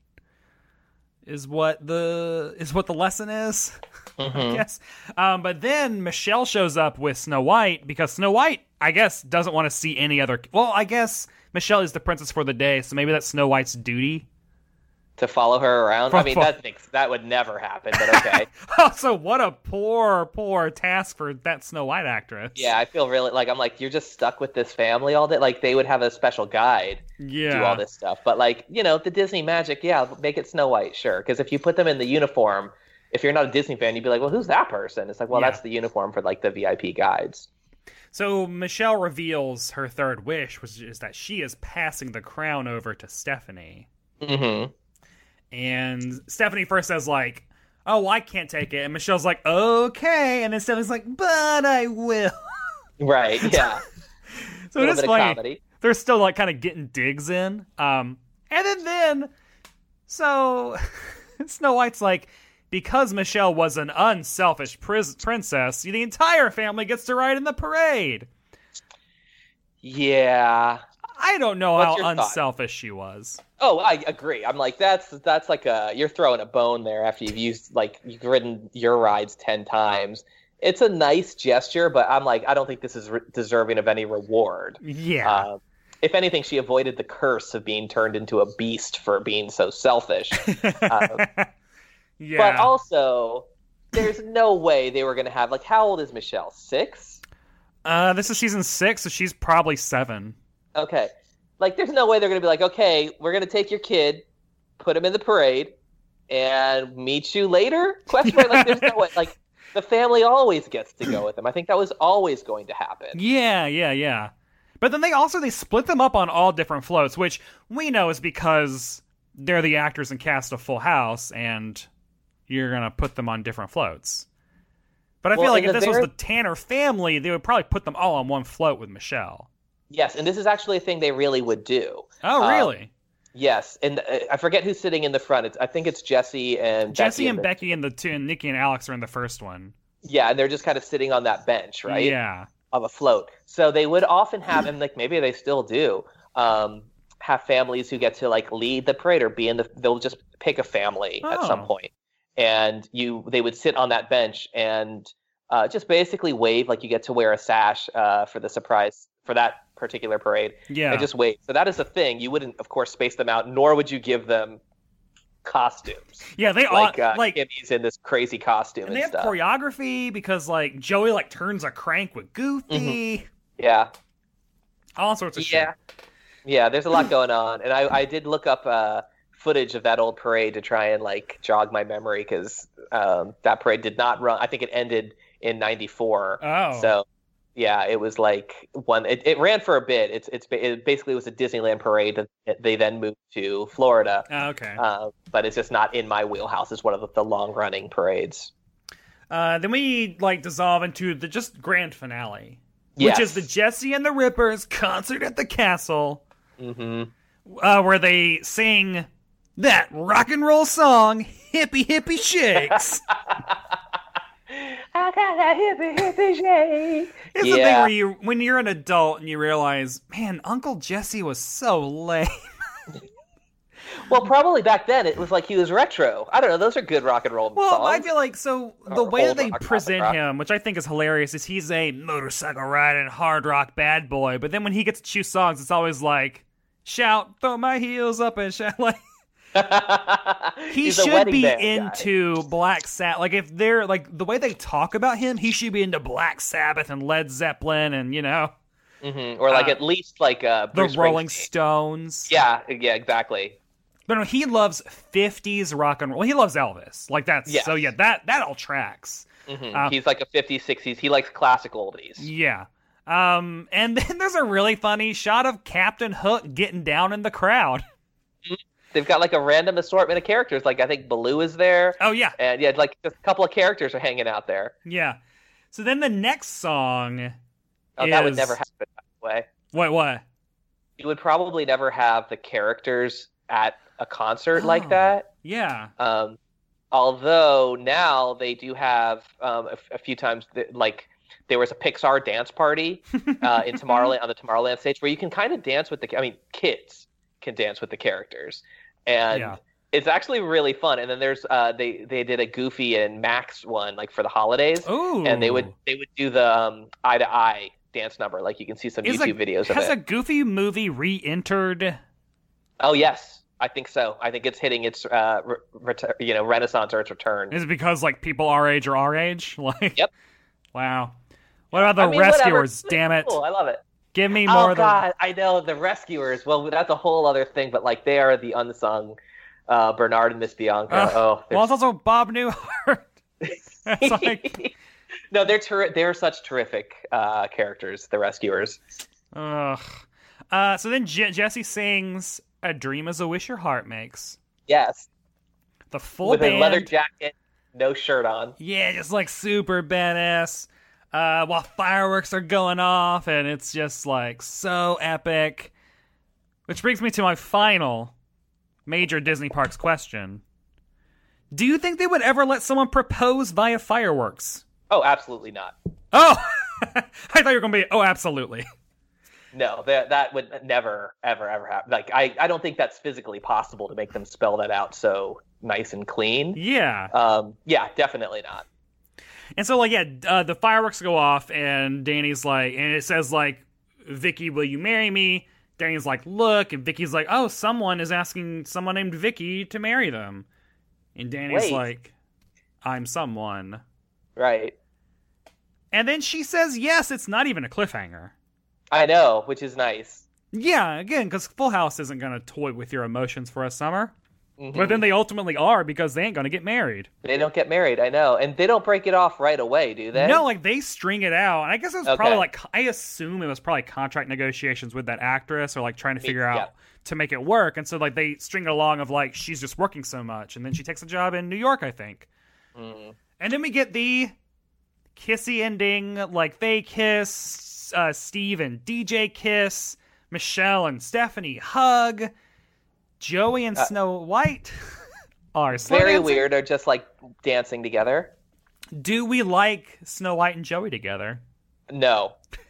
Is what the is what the lesson is, mm-hmm. I guess. Um, but then Michelle shows up with Snow White because Snow White, I guess, doesn't want to see any other. Well, I guess Michelle is the princess for the day, so maybe that's Snow White's duty to follow her around. For, I mean, for... that makes, that would never happen, but okay. Oh, so what a poor, poor task for that Snow White actress. Yeah, I feel really like I'm like you're just stuck with this family all day. Like they would have a special guide. Yeah. Do all this stuff. But like, you know, the Disney magic, yeah, make it Snow White, sure. Because if you put them in the uniform, if you're not a Disney fan, you'd be like, well, who's that person? It's like, well, yeah. that's the uniform for like the V I P guides. So Michelle reveals her third wish, which is that she is passing the crown over to Stephanie. Mm-hmm. And Stephanie first says like, oh, I can't take it. And Michelle's like, okay. And then Stephanie's like, but I will. Right, yeah. So it is funny. They're still like kind of getting digs in. Um, and then, then so Snow White's like, because Michelle was an unselfish pris- princess, the entire family gets to ride in the parade. Yeah. I don't know What's how your thought? unselfish she was. Oh, I agree. I'm like, that's that's like a you're throwing a bone there after you've used like you've ridden your rides ten times. It's a nice gesture, but I'm like, I don't think this is re- deserving of any reward. Yeah. Uh, if anything, she avoided the curse of being turned into a beast for being so selfish. uh, yeah. But also, there's no way they were going to have like, how old is Michelle? Six? Uh, this is season six, so she's probably seven. Okay. Like, there's no way they're going to be like, okay, we're going to take your kid, put him in the parade, and meet you later? Question mark. Like, there's no way. Like, the family always gets to go with them. I think that was always going to happen. Yeah, yeah, yeah. But then they also, they split them up on all different floats, which we know is because they're the actors and cast of Full House, and you're going to put them on different floats. But I well, feel like if the this very... was the Tanner family, they would probably put them all on one float with Michelle. Yes, and this is actually a thing they really would do. Oh, really? Um, yes, and uh, I forget who's sitting in the front. It's, I think it's Jesse and Jesse Becky and the... Becky and the two, and Nikki and Alex are in the first one. Yeah, and they're just kind of sitting on that bench, right? Yeah. Of a float. So they would often have, and like maybe they still do, um, have families who get to like lead the parade or be in the. They'll just pick a family oh. at some point, and you they would sit on that bench and uh, just basically wave like you get to wear a sash uh, for the surprise for that particular parade. Yeah. And just wave. So that is a thing. You wouldn't, of course, space them out, nor would you give them costumes. Yeah, they like all uh, like Kimmy's in this crazy costume and, and they have stuff. choreography because like Joey like turns a crank with Goofy. Mm-hmm. Yeah. All sorts of yeah. shit. Yeah, there's a lot going on. And I, I did look up uh, footage of that old parade to try and like jog my memory because um, that parade did not run. I think it ended in ninety-four. Oh. So yeah, it was like one. It, it ran for a bit. It's it's it basically was a Disneyland parade that they then moved to Florida. Oh, okay. Uh, but it's just not in my wheelhouse. It's one of the, the long running parades. Uh, then we like dissolve into the just grand finale, Yes. which is the Jesse and the Rippers concert at the castle, Mm-hmm. uh, where they sing that rock and roll song, "Hippie Hippie Shakes." I got that hippie hippie shake. It's yeah. the thing where you, when you're an adult and you realize, man, Uncle Jesse was so lame. Well, probably back then it was like he was retro. I don't know. Those are good rock and roll Well, songs. I feel like so the Or way that old they rock, present rock. him, which I think is hilarious, is he's a motorcycle riding hard rock bad boy. But then when he gets to choose songs, it's always like shout, throw my heels up and shout. Like he He's a should wedding be band into Black Sabbath. Like if they're like the way they talk about him, he should be into Black Sabbath and Led Zeppelin and you know Mm-hmm. Or like uh, at least like uh, the Bruce Rolling Springsteen. Stones. Yeah, yeah, exactly. But no, he loves fifties rock and roll. He loves Elvis. Like that's Yes. so yeah. That that all tracks. Mm-hmm. Uh, He's like a fifties, sixties. He likes classic oldies. Yeah. Um, and then there's a really funny shot of Captain Hook getting down in the crowd. They've got like a random assortment of characters. Like I think Baloo is there. Oh yeah, and yeah, like just a couple of characters are hanging out there. Yeah. So then the next song. Oh, is... that would never happen. By the way, What? What? you would probably never have the characters at a concert Oh. like that. Yeah. Um, although now they do have um, a, a few times that, like there was a Pixar dance party uh, in Tomorrowland on the Tomorrowland stage where you can kind of dance with the. I mean, kids can dance with the characters, and Yeah. it's actually really fun. And then there's uh, they they did a Goofy and Max one like for the holidays, Ooh. and they would they would do the um, eye to eye dance number. Like you can see some Is YouTube a, videos of has it. a Goofy movie re-entered? Oh yes, I think so. I think it's hitting its uh, re- ret- you know renaissance or its return. Is it because like people our age are our age? Like. Yep. Wow. What about the I mean, whatever. Rescuers? It's Damn it! cool. I love it. Give me more. Oh of the... God, I know the Rescuers. Well, that's a whole other thing, but like they are the unsung uh, Bernard and Miss Bianca. Uh, oh, well, it's also Bob Newhart. It's like, no, they're ter- they're such terrific uh, characters. The Rescuers. ugh. Uh, so then Je- Jesse sings "A Dream Is a Wish Your Heart Makes." Yes, The full with band. a leather jacket, no shirt on. Yeah, just like super badass. Uh, while fireworks are going off, and it's just like so epic. Which brings me to my final major Disney Parks question. Do you think they would ever let someone propose via fireworks? Oh, absolutely not. Oh! I thought you were going to be, oh, absolutely. No, that that would never, ever, ever happen. Like, I, I don't think that's physically possible to make them spell that out so nice and clean. Yeah. Um, yeah, definitely not. And so, like, yeah, uh, the fireworks go off, and Danny's like, and it says, like, Vicky, will you marry me? Danny's like, look, and Vicky's like, oh, someone is asking someone named Vicky to marry them. And Danny's Wait. like, I'm someone. Right. And then she says yes, it's not even a cliffhanger. I know, which is nice. Yeah, again, because Full House isn't going to toy with your emotions for a summer. Mm-hmm. But then they ultimately are, because they ain't going to get married. They don't get married, I know. And they don't break it off right away, do they? No, like, they string it out. And I guess it was Okay. probably, like, I assume it was probably contract negotiations with that actress, or, like, trying to figure out yeah. to make it work. And so, like, they string it along of, like, she's just working so much. And then she takes a job in New York, I think. Mm. And then we get the kissy ending, like, they kiss, uh, Steve and D J kiss, Michelle and Stephanie hug, Joey and Uh, Snow White are slow Very dancing. weird. They're just like dancing together. Do we like Snow White and Joey together? No.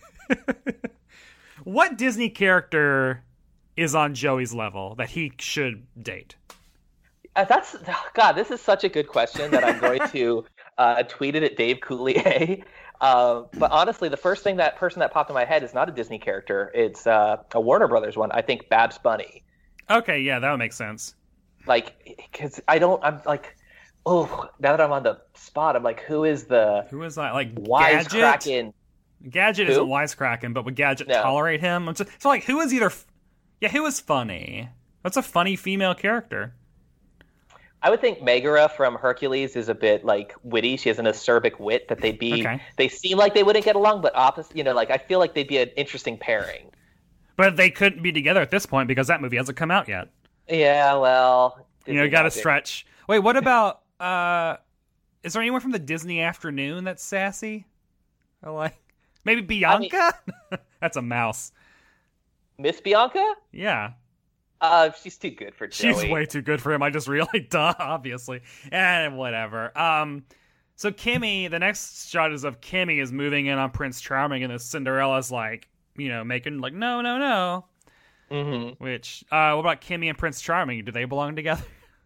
What Disney character is on Joey's level that he should date? Uh, that's God. This is such a good question that I'm going to uh, tweeted at Dave Coulier. Uh, but honestly, the first thing that person that popped in my head is not a Disney character. It's uh, a Warner Brothers one. I think Babs Bunny. Okay, yeah, that would make sense. Like, because I don't, I'm like, oh, now that I'm on the spot, I'm like, who is the who is that? Like wisecracking? Gadget who? isn't wisecracking, but would Gadget No. tolerate him? It's so like, who is either? Yeah, who is funny? What's a funny female character? I would think Megara from Hercules is a bit like witty. She has an acerbic wit that they'd be. Okay. They seem like they wouldn't get along, but opposite. You know, like I feel like they'd be an interesting pairing. But they couldn't be together at this point because that movie hasn't come out yet. Yeah, well, you know, you got to stretch. Wait, what about? uh Is there anyone from the Disney Afternoon that's sassy? I like maybe Bianca. I mean, that's a mouse. Miss Bianca? Yeah. Uh, she's too good for Joey. She's way too good for him. I just realized, duh, obviously. And whatever. Um, so Kimmy, the next shot is of Kimmy is moving in on Prince Charming, and the Cinderella's like, you know, making like, no, no, no. Mm-hmm. Which, uh, what about Kimmy and Prince Charming? Do they belong together?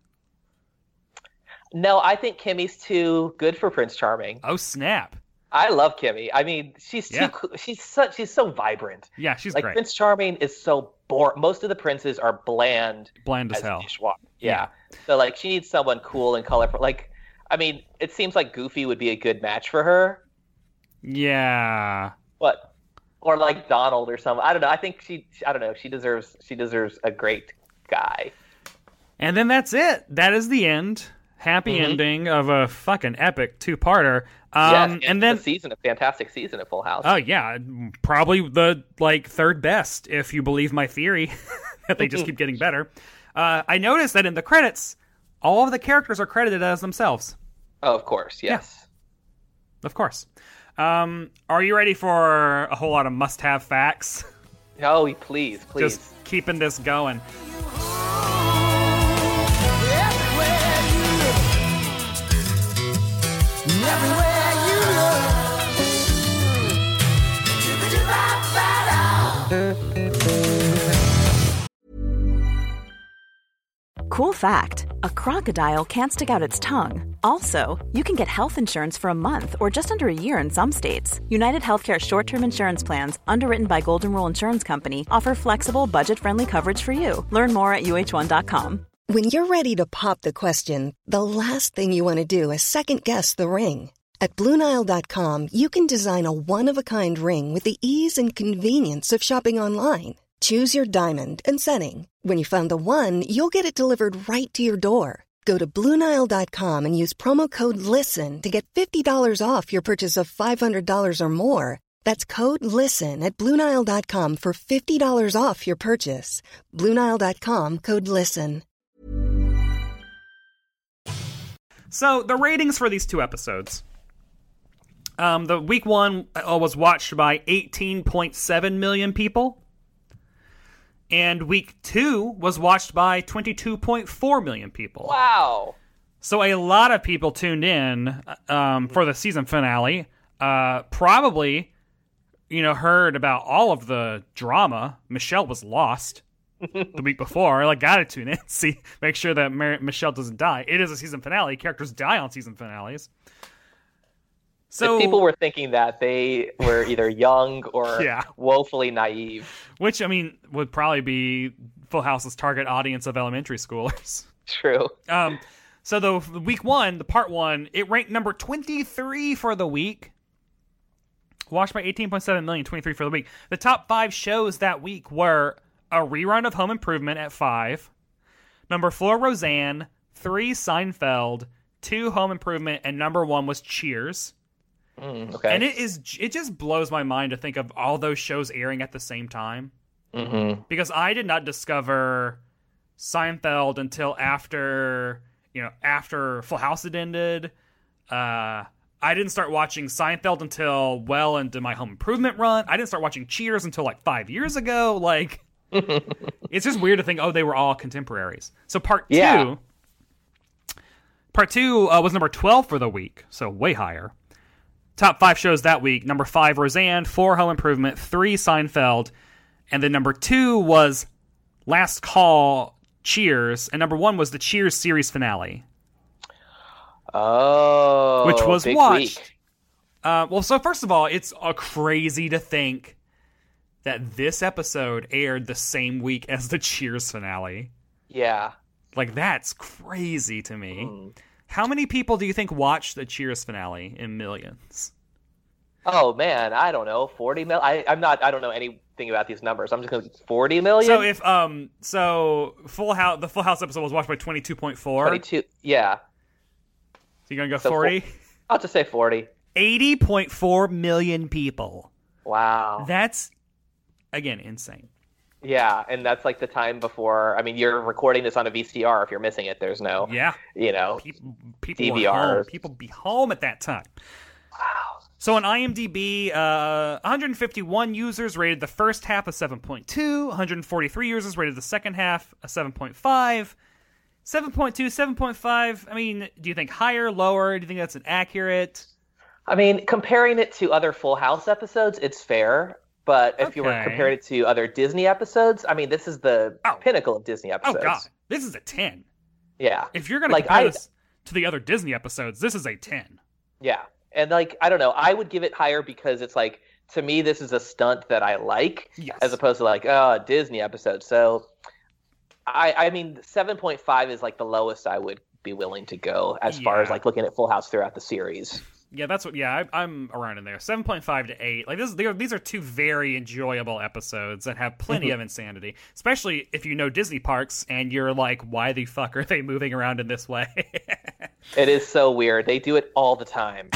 No, I think Kimmy's too good for Prince Charming. Oh, snap. I love Kimmy. I mean, she's too. Yeah. Cool. She's such. She's so vibrant. Yeah, she's like great. Prince Charming is so boring. Most of the princes are bland. Bland as, as hell. Dishwater. Yeah. yeah. So like, she needs someone cool and colorful. Like, I mean, it seems like Goofy would be a good match for her. Yeah. What? Or like Donald or something. I don't know. I think she. I don't know. She deserves. She deserves a great guy. And then that's it. That is the end. Happy mm-hmm. ending of a fucking epic two-parter. Um, yes, and, and then the season, a fantastic season at Full House. Oh yeah, probably the like third best if you believe my theory that they just keep getting better. Uh, I noticed that in the credits, all of the characters are credited as themselves. Oh, of course, yes, yeah. Of course. Um, are you ready for a whole lot of must-have facts? Oh, please, please. Just keeping this going. Everywhere you Cool fact, a crocodile can't stick out its tongue. Also, you can get health insurance for a month or just under a year in some states. United Healthcare short-term insurance plans, underwritten by Golden Rule Insurance Company, offer flexible, budget-friendly coverage for you. Learn more at U H one dot com. When you're ready to pop the question, the last thing you want to do is second-guess the ring. At Blue Nile dot com, you can design a one-of-a-kind ring with the ease and convenience of shopping online. Choose your diamond and setting. When you find the one, you'll get it delivered right to your door. Go to Blue Nile dot com and use promo code LISTEN to get fifty dollars off your purchase of five hundred dollars or more. That's code LISTEN at Blue Nile dot com for fifty dollars off your purchase. Blue Nile dot com, code LISTEN. So, the ratings for these two episodes. Um, the week one uh, was watched by eighteen point seven million people. And week two was watched by twenty-two point four million people. Wow. So a lot of people tuned in um, for the season finale. Uh, probably, you know, heard about all of the drama. Michelle was lost the week before. Like, gotta tune in, see, make sure that Mar- Michelle doesn't die. It is a season finale. Characters die on season finales. So if people were thinking that, they were either young or yeah. woefully naive. Which, I mean, would probably be Full House's target audience of elementary schoolers. True. Um, so the, the week one, the part one, it ranked number twenty-three for the week. Watched by eighteen point seven million, twenty-three for the week. The top five shows that week were a rerun of Home Improvement at five, number four, Roseanne, three, Seinfeld, two, Home Improvement, and number one was Cheers. Mm, okay. And it is it just blows my mind to think of all those shows airing at the same time. Mm-hmm. Because I did not discover Seinfeld until after, you know, after Full House had ended. Uh, I didn't start watching Seinfeld until well into my Home Improvement run. I didn't start watching Cheers until like five years ago. Like, it's just weird to think, oh, they were all contemporaries. So part yeah. two, part two uh, was number twelve for the week, so way higher. Top five shows that week. Number five, Roseanne. Four, Home Improvement. Three, Seinfeld. And then number two was Last Call, Cheers. And number one was the Cheers series finale. Oh, which was big watched. Week. Uh, well, so first of all, it's uh, crazy to think that this episode aired the same week as the Cheers finale. Yeah. Like, that's crazy to me. Mm. How many people do you think watched the Cheers finale in millions? Oh, man, I don't know. forty mil? I, I'm not, I don't know anything about these numbers. I'm just going to forty million? So if, um, so Full House, the Full House episode was watched by twenty-two point four. twenty-two, yeah. So you're going to go so forty? For, I'll just say forty. eighty point four million people. Wow. That's, again, insane. Yeah, and that's like the time before, I mean, you're recording this on a V C R. If you're missing it, there's no, yeah. you know, people, people D V R. People be home at that time. Wow. So on IMDb, uh, one hundred fifty-one users rated the first half a seven point two, one hundred forty-three users rated the second half a seven point five. seven point two, seven point five, I mean, do you think higher, lower? Do you think that's an accurate? I mean, comparing it to other Full House episodes, it's fair. But if okay. you were comparing it to other Disney episodes, I mean, this is the oh. pinnacle of Disney episodes. Oh, God. This is a ten. Yeah. If you're going to like, compare I, this to the other Disney episodes, this is a ten. Yeah. And, like, I don't know. I would give it higher because it's like, to me, this is a stunt that I like, yes. as opposed to, like, oh, a Disney episode. So, I, I mean, seven point five is, like, the lowest I would be willing to go as yeah. far as, like, looking at Full House throughout the series. Yeah, that's what. Yeah, I, I'm around in there. seven point five to eight. Like this, are, these are two very enjoyable episodes that have plenty of insanity. Especially if you know Disney parks and you're like, why the fuck are they moving around in this way? It is so weird. They do it all the time.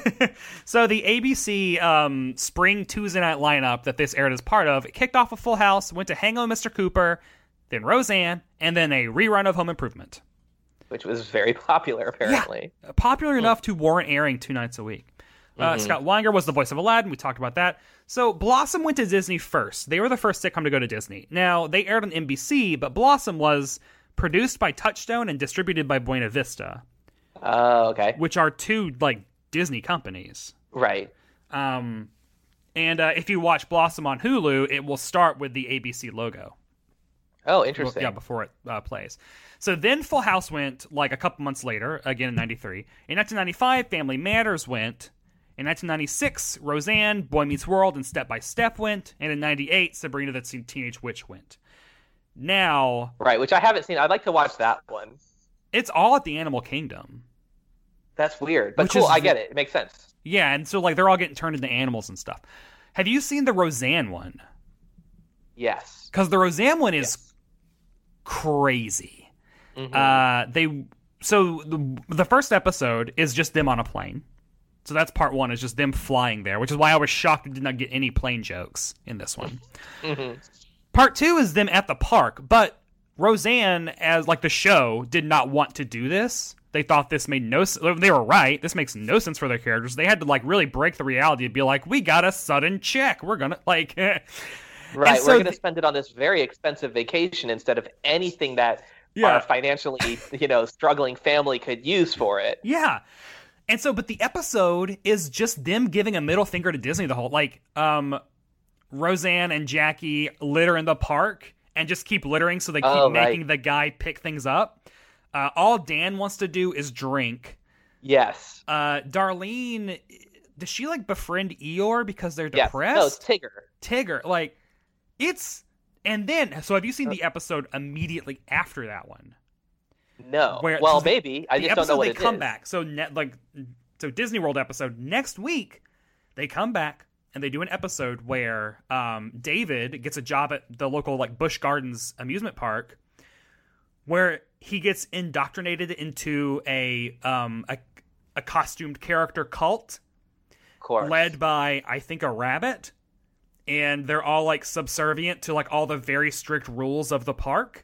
So the A B C um, spring Tuesday night lineup that this aired as part of, it kicked off with Full House, went to Hang On Mister Cooper, then Roseanne, and then a rerun of Home Improvement. Which was very popular, apparently. Yeah, popular mm. enough to warrant airing two nights a week. Uh, mm-hmm. Scott Weinger was the voice of Aladdin. We talked about that. So Blossom went to Disney first. They were the first sitcom to go to Disney. Now, they aired on N B C, but Blossom was produced by Touchstone and distributed by Buena Vista. Oh, uh, okay. Which are two, like, Disney companies. Right. Um, and uh, if you watch Blossom on Hulu, it will start with the A B C logo. Oh, interesting. Yeah, before it uh, plays. So then Full House went, like, a couple months later, again in ninety-three. In nineteen ninety-five, Family Matters went. In nineteen ninety-six, Roseanne, Boy Meets World, and Step by Step went. And in ninety-eight, Sabrina the Teenage Witch went. Now... Right, which I haven't seen. I'd like to watch that one. It's all at the Animal Kingdom. That's weird. But which cool, is, I get it. It makes sense. Yeah, and so, like, they're all getting turned into animals and stuff. Have you seen the Roseanne one? Yes. Because the Roseanne one is yes. crazy. Mm-hmm. Uh, they so the, the first episode is just them on a plane. So that's part one, is just them flying there, which is why I was shocked I did not get any plane jokes in this one. Mm-hmm. Part two is them at the park, but Roseanne, as like the show, did not want to do this. They thought this made no sense. They were right. This makes no sense for their characters. They had to like really break the reality and be like, we got a sudden check. We're gonna like, right. So we're gonna spend it on this very expensive vacation instead of anything that. Yeah. Our financially, you know, struggling family could use for it. Yeah. And so, but the episode is just them giving a middle finger to Disney the whole, like, um, Roseanne and Jackie litter in the park and just keep littering so they keep oh, making right. the guy pick things up. Uh, all Dan wants to do is drink. Yes. Uh, Darlene, does she, like, befriend Eeyore because they're depressed? Yes. No, it's Tigger. Tigger. Like, it's... And then, so have you seen the episode immediately after that one? No. Where, well, the, maybe. I the just don't know what they it come is. back. So, ne- like, so Disney World episode next week, they come back and they do an episode where um, David gets a job at the local like Busch Gardens amusement park, where he gets indoctrinated into a um, a, a costumed character cult, of course. led by I think a rabbit. And they're all, like, subservient to, like, all the very strict rules of the park.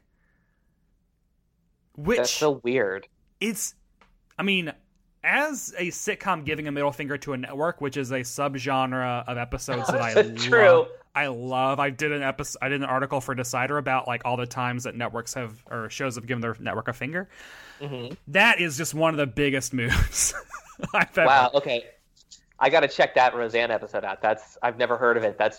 Which... That's so weird. It's... I mean, as a sitcom giving a middle finger to a network, which is a subgenre of episodes that I love. True. I love. I did an episode, I did an article for Decider about, like, all the times that networks have... Or shows have given their network a finger. Mm-hmm. That is just one of the biggest moves I've ever... Wow, okay. I gotta check that Roseanne episode out. That's I've never heard of it. That's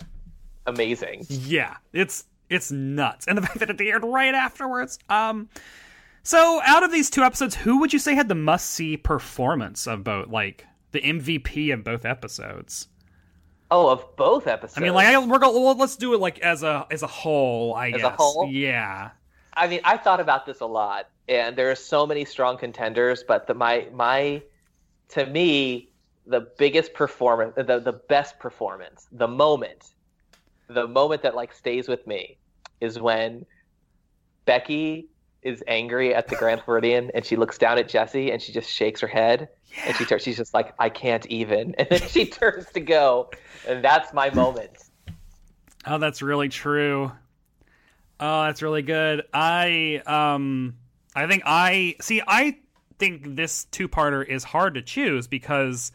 amazing. Yeah, it's it's nuts, and the fact that it aired right afterwards. Um, So, out of these two episodes, who would you say had the must-see performance of both, like, the M V P of both episodes? Oh, of both episodes? I mean, like, I, we're going, well, let's do it, like, as a as a whole, I as guess. As a whole? Yeah. I mean, I thought about this a lot, and there are so many strong contenders, but the my my to me, the biggest performance, the the best performance, the moment, the moment that like stays with me is when Becky is angry at the Grand Floridian and she looks down at Jesse and she just shakes her head yeah. and she turns, she's just like, I can't even, and then she turns to go, and that's my moment. Oh, that's really true. Oh, that's really good. I um I think I see I think this two-parter is hard to choose because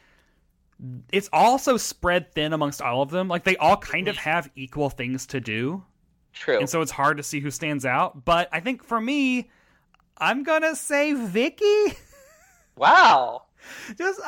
it's also spread thin amongst all of them. Like, they all kind of have equal things to do. True. And so it's hard to see who stands out. But I think for me, I'm gonna say Vicky. Wow. Just uh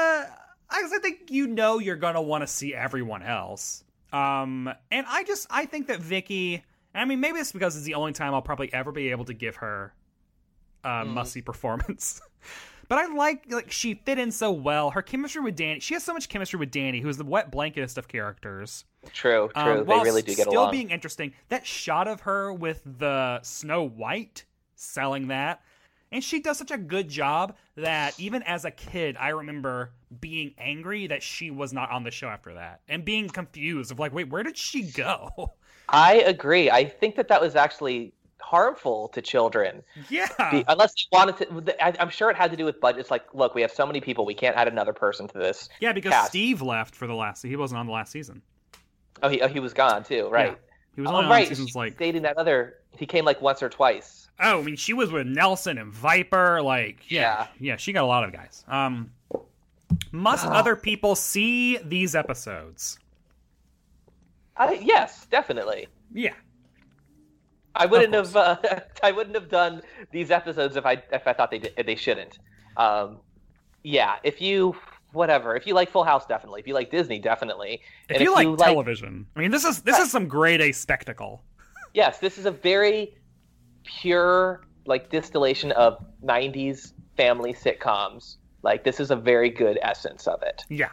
I think you know you're gonna want to see everyone else. Um and I just I think that Vicky, I mean, maybe it's because it's the only time I'll probably ever be able to give her a mm. must-see performance. But I like, like, she fit in so well. Her chemistry with Danny, she has so much chemistry with Danny, who's the wet blanketest of characters. True, true. Um, they really do get still along. Still being interesting. That shot of her with the Snow White, selling that. And she does such a good job that even as a kid, I remember being angry that she was not on the show after that. And being confused of like, wait, where did she go? I agree. I think that that was actually harmful to children. Yeah. Be, unless you wanted to, I, I'm sure it had to do with budget. It's like, look, we have so many people, we can't add another person to this. Yeah, because cast. Steve left for the last, he wasn't on the last season. Oh, he, oh, he was gone too, right? Yeah. He was oh, only right. on seasons like dating that other, he came like once or twice. Oh, I mean, she was with Nelson and Viper, like, yeah. Yeah, yeah she got a lot of guys. Um, must oh. other people see these episodes? I, yes, definitely. Yeah. I wouldn't have. Uh, I wouldn't have done these episodes if I if I thought they did, they shouldn't. Um, yeah, if you whatever, if you like Full House, definitely. If you like Disney, definitely. If, and you, if like you like television, I mean, this is this is some grade A spectacle. Yes, this is a very pure like distillation of nineties family sitcoms. Like, this is a very good essence of it. Yeah.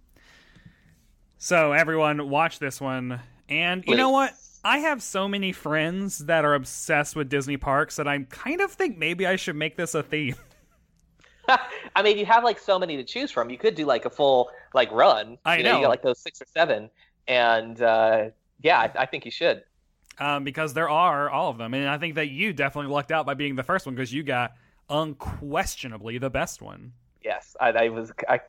So everyone, watch this one, and Please. You know what? I have so many friends that are obsessed with Disney parks that I kind of think maybe I should make this a theme. I mean, you have like so many to choose from. You could do like a full like run. I you know. You got like those six or seven, and uh, yeah, I, I think you should. Um, because there are all of them, and I think that you definitely lucked out by being the first one because you got unquestionably the best one. Yes, I, I was. I,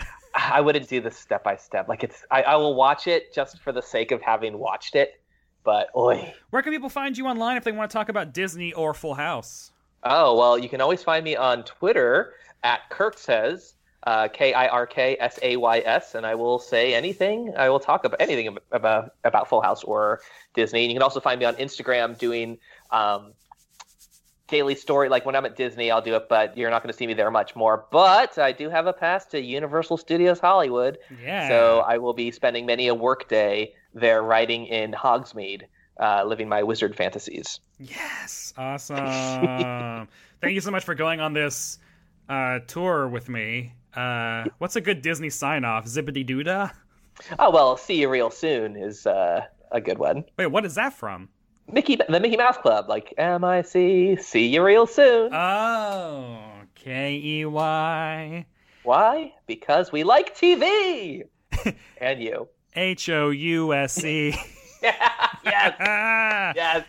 I wouldn't do this step by step. Like it's, I, I will watch it just for the sake of having watched it. But oi. Where can people find you online if they want to talk about Disney or Full House? Oh, well, you can always find me on Twitter at Kirk Says, uh, K I R K S A Y S, and I will say anything. I will talk about anything about about Full House or Disney. And you can also find me on Instagram doing um, daily story. Like when I'm at Disney, I'll do it, but you're not going to see me there much more. But I do have a pass to Universal Studios Hollywood. Yeah. So I will be spending many a work day there writing in Hogsmeade, uh, living my wizard fantasies. Yes. Awesome. Thank you so much for going on this uh, tour with me. Uh, what's a good Disney sign-off? Zippity-doo-dah? Oh, well, see you real soon is uh, a good one. Wait, what is that from? Mickey, the Mickey Mouse Club. Like, M I C, see you real soon. Oh, K E Y. Why? Because we like T V. And you. H O U S E. Yes. Yes.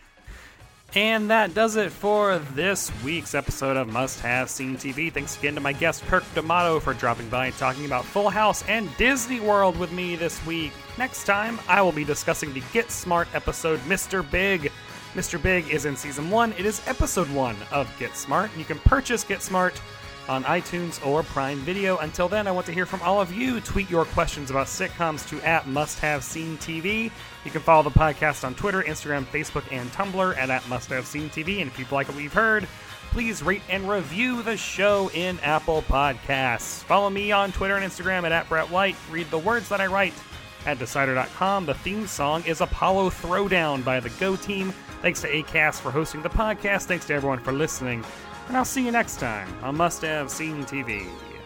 And that does it for this week's episode of Must Have Seen T V. Thanks again to my guest, Kirk D'Amato, for dropping by and talking about Full House and Disney World with me this week. Next time, I will be discussing the Get Smart episode, Mister Big. Mister Big is in Season one. It is Episode one of Get Smart. You can purchase Get Smart on iTunes or Prime Video. Until then, I want to hear from all of you. Tweet your questions about sitcoms to at Must Have Seen T V. You can follow the podcast on Twitter, Instagram, Facebook, and Tumblr at, at Must Have Seen T V. And if you like what we've heard, please rate and review the show in Apple Podcasts. Follow me on Twitter and Instagram at, at Brett White. Read the words that I write at Decider dot com. The theme song is Apollo Throwdown by the Go Team. Thanks to Acast for hosting the podcast. Thanks to everyone for listening. And I'll see you next time on Must Have Seen T V.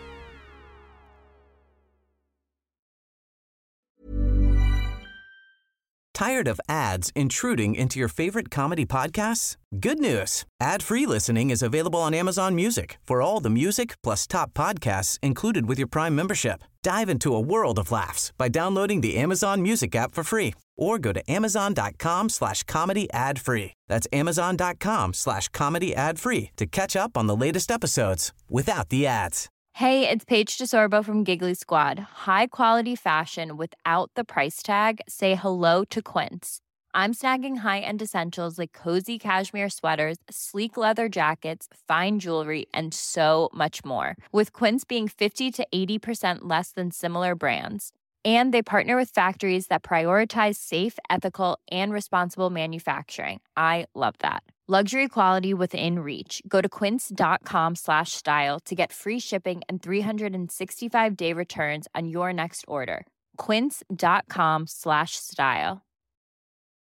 Tired of ads intruding into your favorite comedy podcasts? Good news. Ad-free listening is available on Amazon Music for all the music plus top podcasts included with your Prime membership. Dive into a world of laughs by downloading the Amazon Music app for free or go to amazon.com slash comedy ad free. That's amazon.com slash comedy ad free to catch up on the latest episodes without the ads. Hey, it's Paige DeSorbo from Giggly Squad. High quality fashion without the price tag. Say hello to Quince. I'm snagging high-end essentials like cozy cashmere sweaters, sleek leather jackets, fine jewelry, and so much more. With Quince being fifty to eighty percent less than similar brands. And they partner with factories that prioritize safe, ethical, and responsible manufacturing. I love that. Luxury quality within reach. Go to quince.com slash style to get free shipping and three sixty-five day returns on your next order. Quince.com slash style.